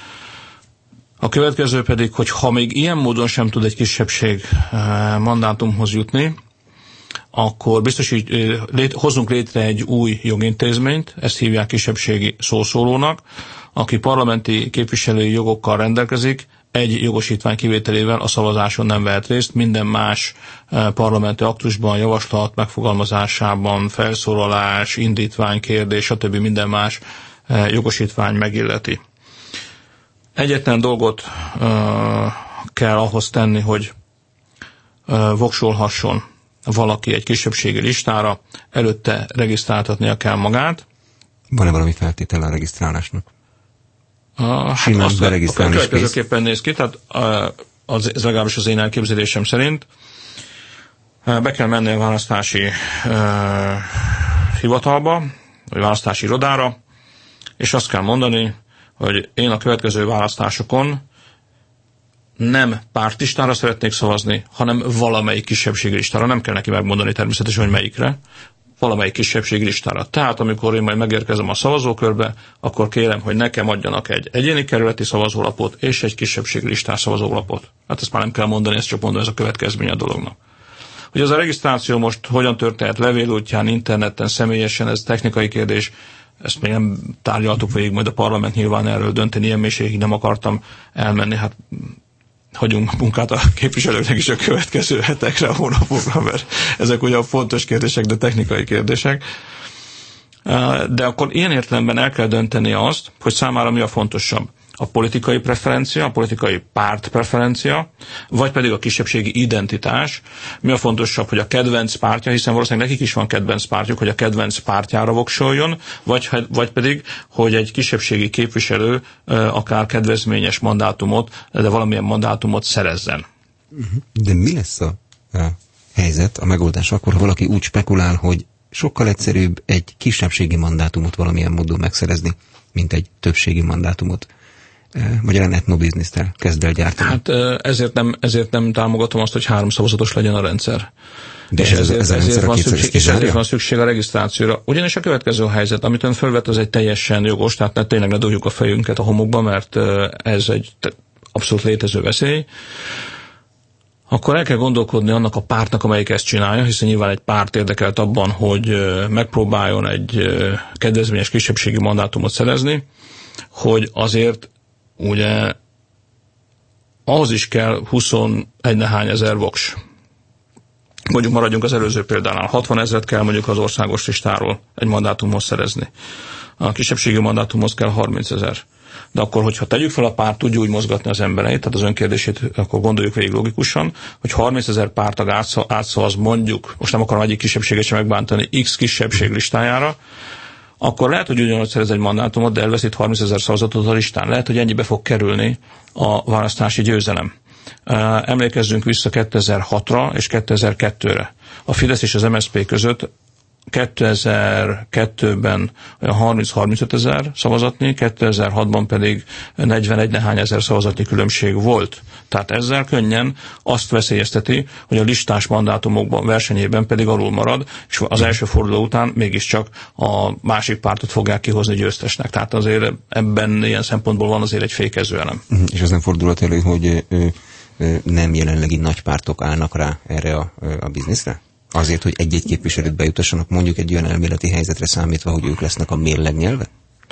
A következő pedig, hogy ha még ilyen módon sem tud egy kisebbség mandátumhoz jutni, akkor biztosít, lét, hozzunk létre egy új jogintézményt, ezt hívják kisebbségi szószólónak, aki parlamenti képviselői jogokkal rendelkezik, egy jogosítvány kivételével a szavazáson nem vehet részt, minden más parlamenti aktusban, javaslat megfogalmazásában, felszólalás, indítvány, kérdés, stb. Minden más jogosítvány megilleti. Egyetlen dolgot uh, kell ahhoz tenni, hogy uh, voksolhasson valaki egy kisebbségi listára, előtte regisztráltatnia kell magát. Van-e valami feltétel a regisztrálásnak? Uh, hát azt a következőképpen néz ki, tehát uh, az, ez legalábbis az én elképzelésem szerint uh, be kell menni a választási uh, hivatalba, vagy választási irodára, és azt kell mondani, hogy én a következő választásokon nem pártlistára szeretnék szavazni, hanem valamelyik kisebbségi listára. Nem kell neki megmondani természetesen, hogy melyikre. Valamelyik kisebbségi listára. Tehát amikor én majd megérkezem a szavazókörbe, akkor kérem, hogy nekem adjanak egy egyéni kerületi szavazólapot és egy kisebbségi listás szavazólapot. Hát ezt már nem kell mondani, ezt csak mondom, ez a következmény a dolognak. Hogy az a regisztráció most hogyan történt levél útján, interneten, személyesen, ez technikai kérdés. Ezt még nem tárgyaltuk végig, majd a parlament nyilván erről dönteni, ilyen mélységig nem akartam elmenni, hát hagyunk munkát a képviselőknek is a következő hetekre, a hónapokra, mert ezek ugyan fontos kérdések, de technikai kérdések. De akkor ilyen értelemben el kell dönteni azt, hogy számára mi a fontosabb. A politikai preferencia, a politikai párt preferencia, vagy pedig a kisebbségi identitás. Mi a fontosabb, hogy a kedvenc pártja, hiszen valószínűleg nekik is van kedvenc pártjuk, hogy a kedvenc pártjára voksoljon, vagy, vagy pedig, hogy egy kisebbségi képviselő akár kedvezményes mandátumot, de valamilyen mandátumot szerezzen. De mi lesz a, a helyzet, a megoldás akkor, ha valaki úgy spekulál, hogy sokkal egyszerűbb egy kisebbségi mandátumot valamilyen módon megszerezni, mint egy többségi mandátumot? Magyarán etnobiznisztel kezd el gyártani. Hát ezért nem, ezért nem támogatom azt, hogy három szavazatos legyen a rendszer. De és ez, ezért, ez a ezért, van szükség, és ezért van szükség a regisztrációra. Ugyanis a következő helyzet, amit ön felvett, az egy teljesen jogos, tehát ne, tényleg ne dugjuk a fejünket a homokba, mert ez egy abszolút létező veszély. Akkor el kell gondolkodni annak a pártnak, amelyik ezt csinálja, hiszen nyilván egy párt érdekelt abban, hogy megpróbáljon egy kedvezményes kisebbségi mandátumot szerezni, hogy azért ugye ahhoz is kell huszonegy nehány ezer voks. Mondjuk maradjunk az előző példánál. hatvan ezret kell mondjuk az országos listáról egy mandátumhoz szerezni. A kisebbségi mandátumhoz kell harminc ezer. De akkor, hogyha tegyük fel, a párt tudja úgy mozgatni az embereit, tehát az önkérdését akkor gondoljuk végig logikusan, hogy harminc ezer pártag átszavaz mondjuk, most nem akarom egyik kisebbséget sem megbántani, X kisebbség listájára, akkor lehet, hogy ugyanúgy szerez egy mandátumot, de elveszít harminc ezer szavazatot a listán. Lehet, hogy ennyibe fog kerülni a választási győzelem. Emlékezzünk vissza kétezer-hatra és kétezer-kettőre. A Fidesz és az em es zé pé között kétezer-kettőben olyan harminc-harmincöt ezer szavazatnyi, kétezer-hatban pedig negyvenegy nehány ezer szavazatnyi különbség volt. Tehát ezzel könnyen azt veszélyezteti, hogy a listás mandátumokban versenyében pedig alul marad, és az első forduló után mégiscsak a másik pártot fogják kihozni győztesnek. Tehát azért ebben ilyen szempontból van azért egy fékező elem. És az nem fordulhat elő, hogy nem jelenlegi nagy pártok állnak rá erre a, a bizniszre? Azért, hogy egy-egy képviselőt bejutassanak, mondjuk egy olyan elméleti helyzetre számítva, hogy ők lesznek a mérleg nyelve?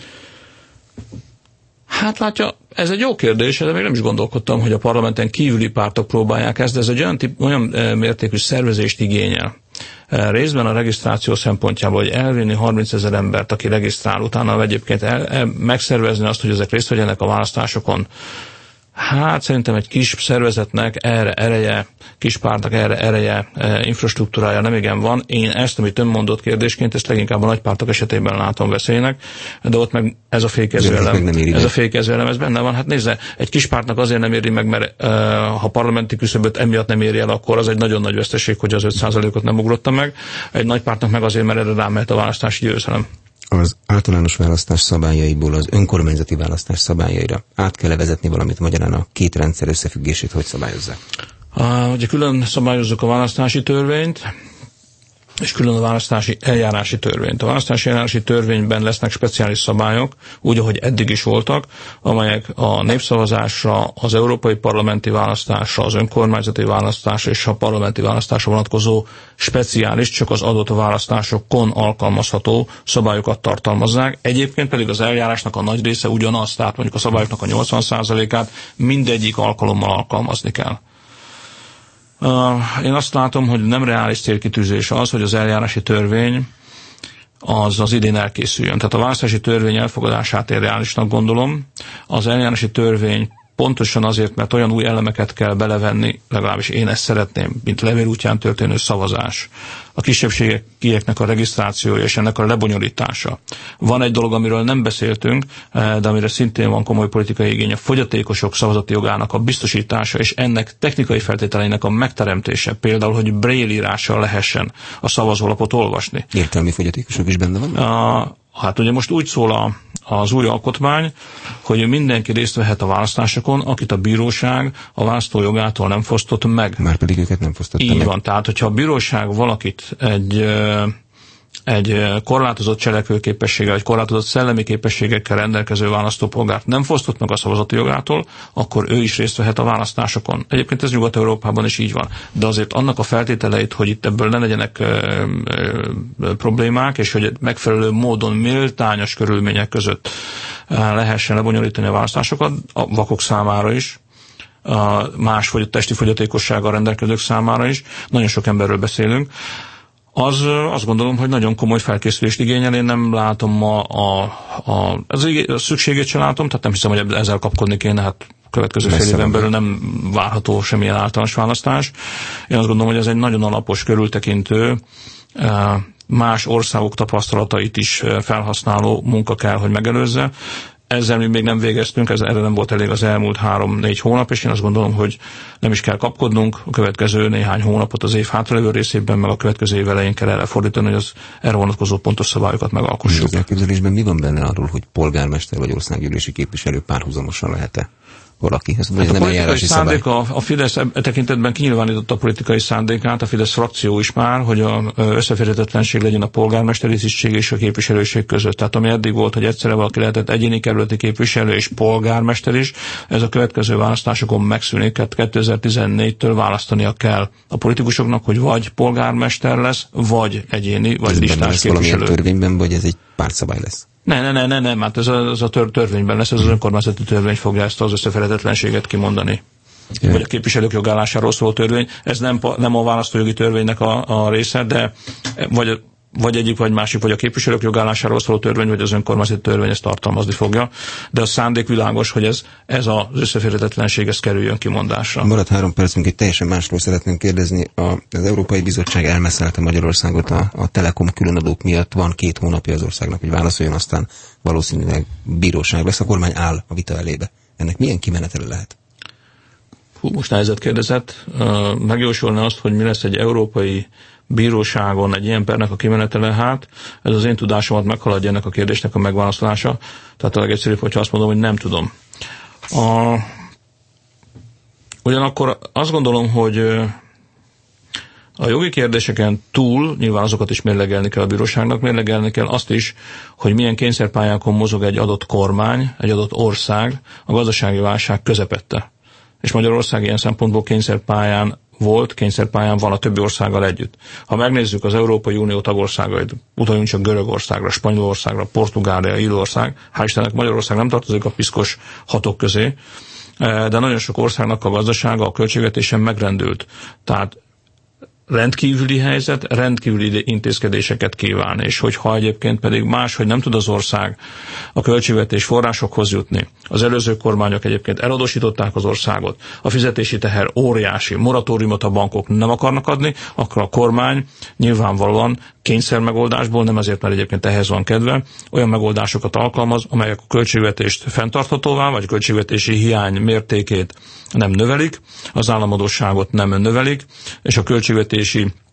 Hát látja, ez egy jó kérdés, de még nem is gondolkodtam, hogy a parlamenten kívüli pártok próbálják ezt, de ez egy olyan, tip, olyan mértékű szervezést igényel. Részben a regisztráció szempontjából, hogy elvinni harminc ezer embert, aki regisztrál, utána egyébként el, el, megszervezni azt, hogy ezek részt vegyenek a választásokon. Hát szerintem egy kis szervezetnek erre ereje, kis pártnak erre ereje, e, infrastruktúrája nem igen van. Én ezt, amit ön mondott kérdésként, ezt leginkább a nagy pártok esetében látom veszélynek, de ott meg ez a fékezőelem, ez a fékezőelem, ez benne van. Hát nézze, egy kis pártnak azért nem éri meg, mert e, ha parlamenti küszöböt emiatt nem éri el, akkor az egy nagyon nagy veszteség, hogy az öt százalékot nem ugrotta meg. Egy nagy pártnak meg azért, mert erre rámehet a választási győzelem. Az általános választás szabályaiból az önkormányzati választás szabályaira át kell vezetni valamit, magyarán a két rendszer összefüggését hogy szabályozzák? Uh, ugye külön szabályozzuk a választási törvényt, és külön a választási eljárási törvényt. A választási eljárási törvényben lesznek speciális szabályok, úgy, ahogy eddig is voltak, amelyek a népszavazásra, az európai parlamenti választásra, az önkormányzati választásra és a parlamenti választásra vonatkozó speciális, csak az adott választásokon alkalmazható szabályokat tartalmazzák. Egyébként pedig az eljárásnak a nagy része ugyanaz, tehát mondjuk a szabályoknak a nyolcvan százalékát mindegyik alkalommal alkalmazni kell. Én azt látom, hogy nem reális célkitűzés az, hogy az eljárási törvény az az idén elkészüljön. Tehát a választási törvény elfogadását én reálisnak gondolom. Az eljárási törvény pontosan azért, mert olyan új elemeket kell belevenni, legalábbis én ezt szeretném, mint levél útján történő szavazás. A kisebbségeknek a regisztrációja és ennek a lebonyolítása. Van egy dolog, amiről nem beszéltünk, de amire szintén van komoly politikai igény, a fogyatékosok szavazati jogának a biztosítása és ennek technikai feltételeinek a megteremtése. Például, hogy braille írással lehessen a szavazólapot olvasni. Értelmi fogyatékosok is benne vannak? A, hát ugye most úgy szól a, az új alkotmány, hogy mindenki részt vehet a választásokon, akit a bíróság a választójogától nem fosztott meg. Márpedig őket nem fosztotta meg. Így van, tehát hogyha a bíróság valakit egy, egy korlátozott cselekvőképességgel, vagy korlátozott szellemi képességekkel rendelkező választópolgárt nem fosztott meg a szavazati jogától, akkor ő is részt vehet a választásokon. Egyébként ez Nyugat-Európában is így van. De azért annak a feltételeit, hogy itt ebből ne legyenek ö, ö, problémák, és hogy megfelelő módon méltányos körülmények között lehessen lebonyolítani a választásokat, a vakok számára is, a más fogy, testi fogyatékossággal rendelkezők számára is. Nagyon sok emberről beszélünk. Az azt gondolom, hogy nagyon komoly felkészülést igényel. Én nem látom a, a, a, az a szükségét sem látom, tehát nem hiszem, hogy ezzel kapkodni kéne, hát következő fél éven belül nem várható semmilyen általános választás. Én azt gondolom, hogy ez egy nagyon alapos, körültekintő, más országok tapasztalatait is felhasználó munka kell, hogy megelőzze. Ezzel mi még nem végeztünk, ez, erre nem volt elég az elmúlt három-négy hónap, és én azt gondolom, hogy nem is kell kapkodnunk. A következő néhány hónapot az év hátralévő részében, meg a következő év elején kell erre fordítani, hogy az erre vonatkozó pontos szabályokat megalkossuk. Az elképzelésben mi van benne arról, hogy polgármester vagy országgyűlési képviselő párhuzamosan lehet-e valaki? Ez hát a politikai szándék, a, a Fidesz e tekintetben kinyilvánította a politikai szándékát, a Fidesz frakció is már, hogy a összeférhetetlenség legyen a polgármesteri tisztség és a képviselőség között. Tehát ami eddig volt, hogy egyszerre valaki lehetett egyéni kerületi képviselő és polgármester is, ez a következő választásokon megszűnik, kétezer-tizennégytől választania kell a politikusoknak, hogy vagy polgármester lesz, vagy egyéni, vagy listás képviselő. Törvényben, vagy ez egy pártszabály lesz? Ne, ne, ne, ne, nem, hát ez a, ez a tör, törvényben lesz, ez az önkormányzati törvény fogja ezt az összeférhetetlenséget kimondani. Ja. Vagy a képviselők jogállásáról szóló törvény, ez nem, nem a választójogi törvénynek a, a része, de vagy, vagy egyik, vagy másik, vagy a képviselők jogállásáról szóló törvény, vagy az önkormányzati törvény ezt tartalmazni fogja. De a szándék világos, hogy ez, ez az összeférhetetlenség, ez kerüljön kimondásra. Maradt három percünk, egy teljesen másról szeretném kérdezni. A, az Európai Bizottság elmeszelte Magyarországot a, a Telekom különadók miatt. Van két hónapja az országnak, hogy válaszoljon, aztán valószínűleg bíróság lesz. A kormány áll a vita elébe. Ennek milyen kimenetele lehet? Hú, most nehezet kérdezett. Megjósolni azt, hogy mi lesz egy európai bíróságon egy ilyen pernek a kimenetele, hát ez az én tudásomat meghaladja ennek a kérdésnek a megválaszolása. Tehát a legegyszerűbb, hogyha azt mondom, hogy nem tudom. A... Ugyanakkor azt gondolom, hogy a jogi kérdéseken túl, nyilván azokat is mérlegelni kell a bíróságnak, mérlegelni kell azt is, hogy milyen kényszerpályákon mozog egy adott kormány, egy adott ország a gazdasági válság közepette. És Magyarország ilyen szempontból kényszerpályán volt, kényszerpályán van a többi országgal együtt. Ha megnézzük az Európai Unió tagországait, utaljunk csak Görögországra, Spanyolországra, Portugália, Írország, hál' Istennek Magyarország nem tartozik a piszkos hatok közé, de nagyon sok országnak a gazdasága, a költségvetésen megrendült. Tehát rendkívüli helyzet, rendkívüli intézkedéseket kíván, és hogyha egyébként pedig máshogy nem tud az ország a költségvetés forrásokhoz jutni. Az előző kormányok egyébként eladósították az országot, a fizetési teher óriási, moratóriumot a bankok nem akarnak adni, akkor a kormány nyilvánvalóan kényszermegoldásból, nem ezért, mert egyébként ehhez van kedve, olyan megoldásokat alkalmaz, amelyek a költségvetést fenntarthatóvá, vagy a költségvetési hiány mértékét nem növelik, az államadósságot nem növelik, és a költségvetési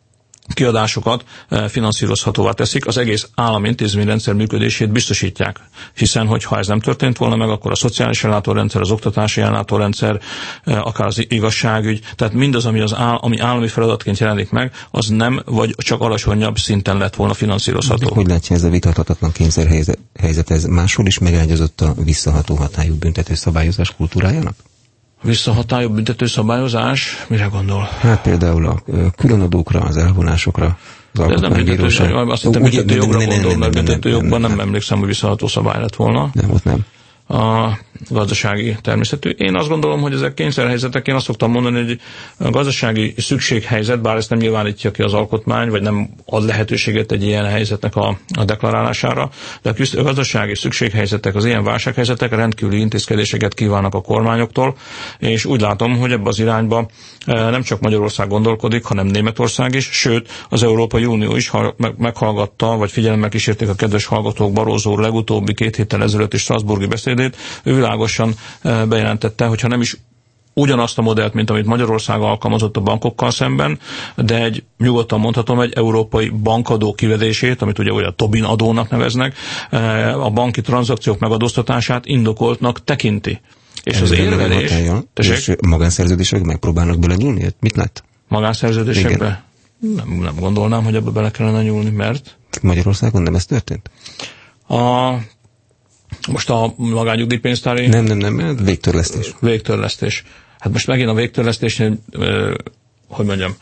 kiadásokat finanszírozhatóvá teszik, az egész állami intézményrendszer működését biztosítják. Hiszen, hogyha ez nem történt volna meg, akkor a szociális ellátórendszer, az oktatási ellátórendszer, akár az igazságügy, tehát mindaz, ami, az áll, ami állami feladatként jelenik meg, az nem, vagy csak alacsonyabb szinten lett volna finanszírozható. De hogy látja ez a vitathatatlan kényszerhelyzet, ez máshol is megágyazott a visszaható hatályú büntető szabályozás kultúrájának? Visszahatályú büntető szabályozás? Mire gondol? Hát például a különadókra, az elvonásokra, az ez nem büntető, azt hittem büntető jogra gondol, mert büntető jogban nem emlékszem, hogy visszaható szabály lett volna. Nem, ott nem. A gazdasági természetű. Én azt gondolom, hogy ezek kényszerhelyzetek, én azt szoktam mondani, hogy a gazdasági szükséghelyzet, bár ezt nem nyilvánítja ki az alkotmány, vagy nem ad lehetőséget egy ilyen helyzetnek a, a deklarálására, de a gazdasági szükséghelyzetek, az ilyen válsághelyzetek rendkívüli intézkedéseket kívánnak a kormányoktól, és úgy látom, hogy ebbe az irányba nem csak Magyarország gondolkodik, hanem Németország is, sőt az Európai Unió is meghallgatta, vagy figyelemmel kísérték a kedves hallgatók Barroso legutóbbi két héttel ezelőtti strasbourgi beszédét. Ő világosan bejelentette, hogyha nem is ugyanazt a modellt, mint amit Magyarország alkalmazott a bankokkal szemben, de egy, nyugodtan mondhatom, egy európai bankadó kivedését, amit ugye olyan Tobin adónak neveznek, a banki tranzakciók megadóztatását indokoltnak tekinti. És ez az érvelés... És magánszerződések megpróbálnak bele nyúlni? Mit lát? Magánszerződésekbe? Nem, nem gondolnám, hogy ebbe bele kellene nyúlni, mert... Magyarországon nem ez történt? A... Most a magánnyugdíjpénztári... Nem, nem, nem, végtörlesztés. Végtörlesztés. Hát most megint a végtörlesztésnél, hogy mondjam,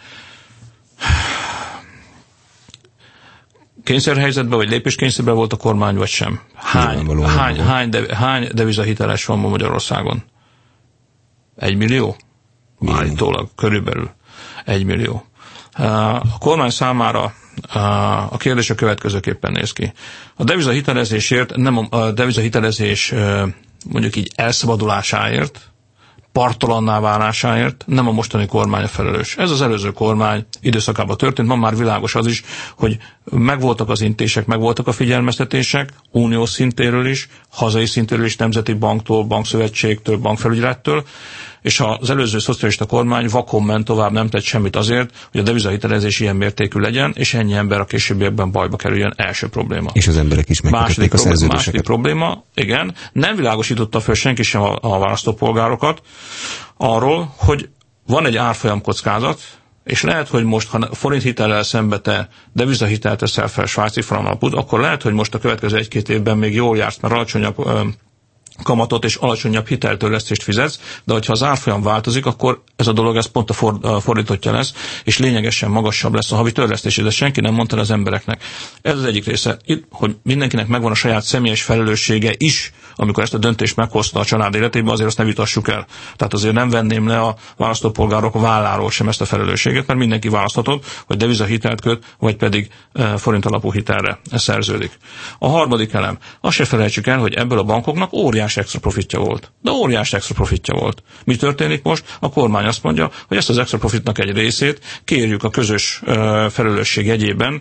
kényszerhelyzetben, vagy lépéskényszerben volt a kormány, vagy sem? Hány, hány, hány, de, hány devizahiteles van ma Magyarországon? Egy millió? Állítólag, körülbelül egy millió. A kormány számára a kérdés a következőképpen néz ki. A devizahitelezésért, nem a devizahitelezés mondjuk így elszabadulásáért, partalanná válásáért nem a mostani kormány a felelős. Ez az előző kormány időszakában történt, ma már világos az is, hogy megvoltak az intések, megvoltak a figyelmeztetések, uniós szintéről is, hazai szintéről is, Nemzeti Banktól, Bankszövetségtől, Bankfelügyelettől, és az előző szocialista kormány vakon ment tovább, nem tett semmit azért, hogy a devizahitelezés ilyen mértékű legyen, és ennyi ember a későbbiekben bajba kerüljön. Első probléma. És az emberek is megkötötték a szerződéseket. Második probléma, igen, nem világosította fel senki sem a, a választópolgárokat arról, hogy van egy árfolyam kockázat, és lehet, hogy most, ha forint hitellel szembe te devizahitelt teszel fel svájci frank alapút, akkor lehet, hogy most a következő egy-két évben még jól jársz, mert alacsonyabb kamatot és alacsonyabb hiteltörlesztést fizetsz, de hogyha az árfolyam változik, akkor ez a dolog ez pont a fordítottja lesz, és lényegesen magasabb lesz a havi törlesztés, de senki nem mondta az embereknek. Ez az egyik része, hogy mindenkinek megvan a saját személyes felelőssége is, amikor ezt a döntést meghozta a család életében, azért azt ne vitassuk el. Tehát azért nem venném le a választópolgárok válláról sem ezt a felelősséget, mert mindenki választhatott, hogy devizahitelt köt, vagy pedig forint alapú hitelre szerződik. A harmadik elem, azt se felejtsük el, hogy ebből a bankoknak óriási extra profitja volt. De óriási extra profitja volt. Mi történik most? A kormány azt mondja, hogy ezt az extra profitnak egy részét kérjük a közös felelősség jegyében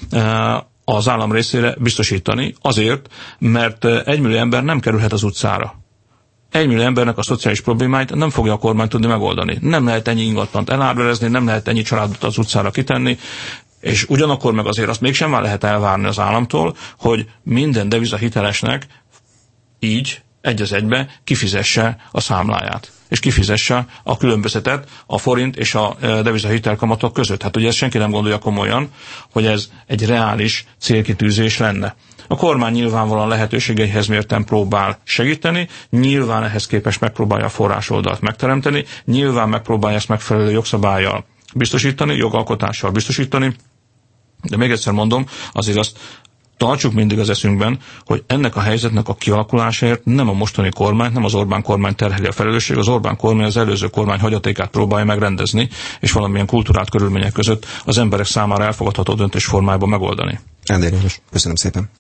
az állam részére biztosítani, azért, mert egymillió ember nem kerülhet az utcára. Egymillió embernek a szociális problémáit nem fogja a kormány tudni megoldani. Nem lehet ennyi ingatlant elárverezni, nem lehet ennyi családot az utcára kitenni, és ugyanakkor meg azért azt mégsem már lehet elvárni az államtól, hogy minden devizahitelesnek így egy az egybe kifizesse a számláját, és kifizesse a különbözetet a forint és a devizahitelkamatok között. Hát ugye ezt senki nem gondolja komolyan, hogy ez egy reális célkitűzés lenne. A kormány nyilvánvalóan lehetőségeihez mérten próbál segíteni, nyilván ehhez képest megpróbálja a forrásoldalt megteremteni, nyilván megpróbálja ezt megfelelő jogszabállyal biztosítani, jogalkotással biztosítani, de még egyszer mondom, azért azt tartsuk mindig az eszünkben, hogy ennek a helyzetnek a kialakulásáért nem a mostani kormány, nem az Orbán kormány terheli a felelősség, az Orbán kormány az előző kormány hagyatékát próbálja megrendezni, és valamilyen kultúrált körülmények között az emberek számára elfogadható döntésformájában megoldani. Endre János, köszönöm szépen.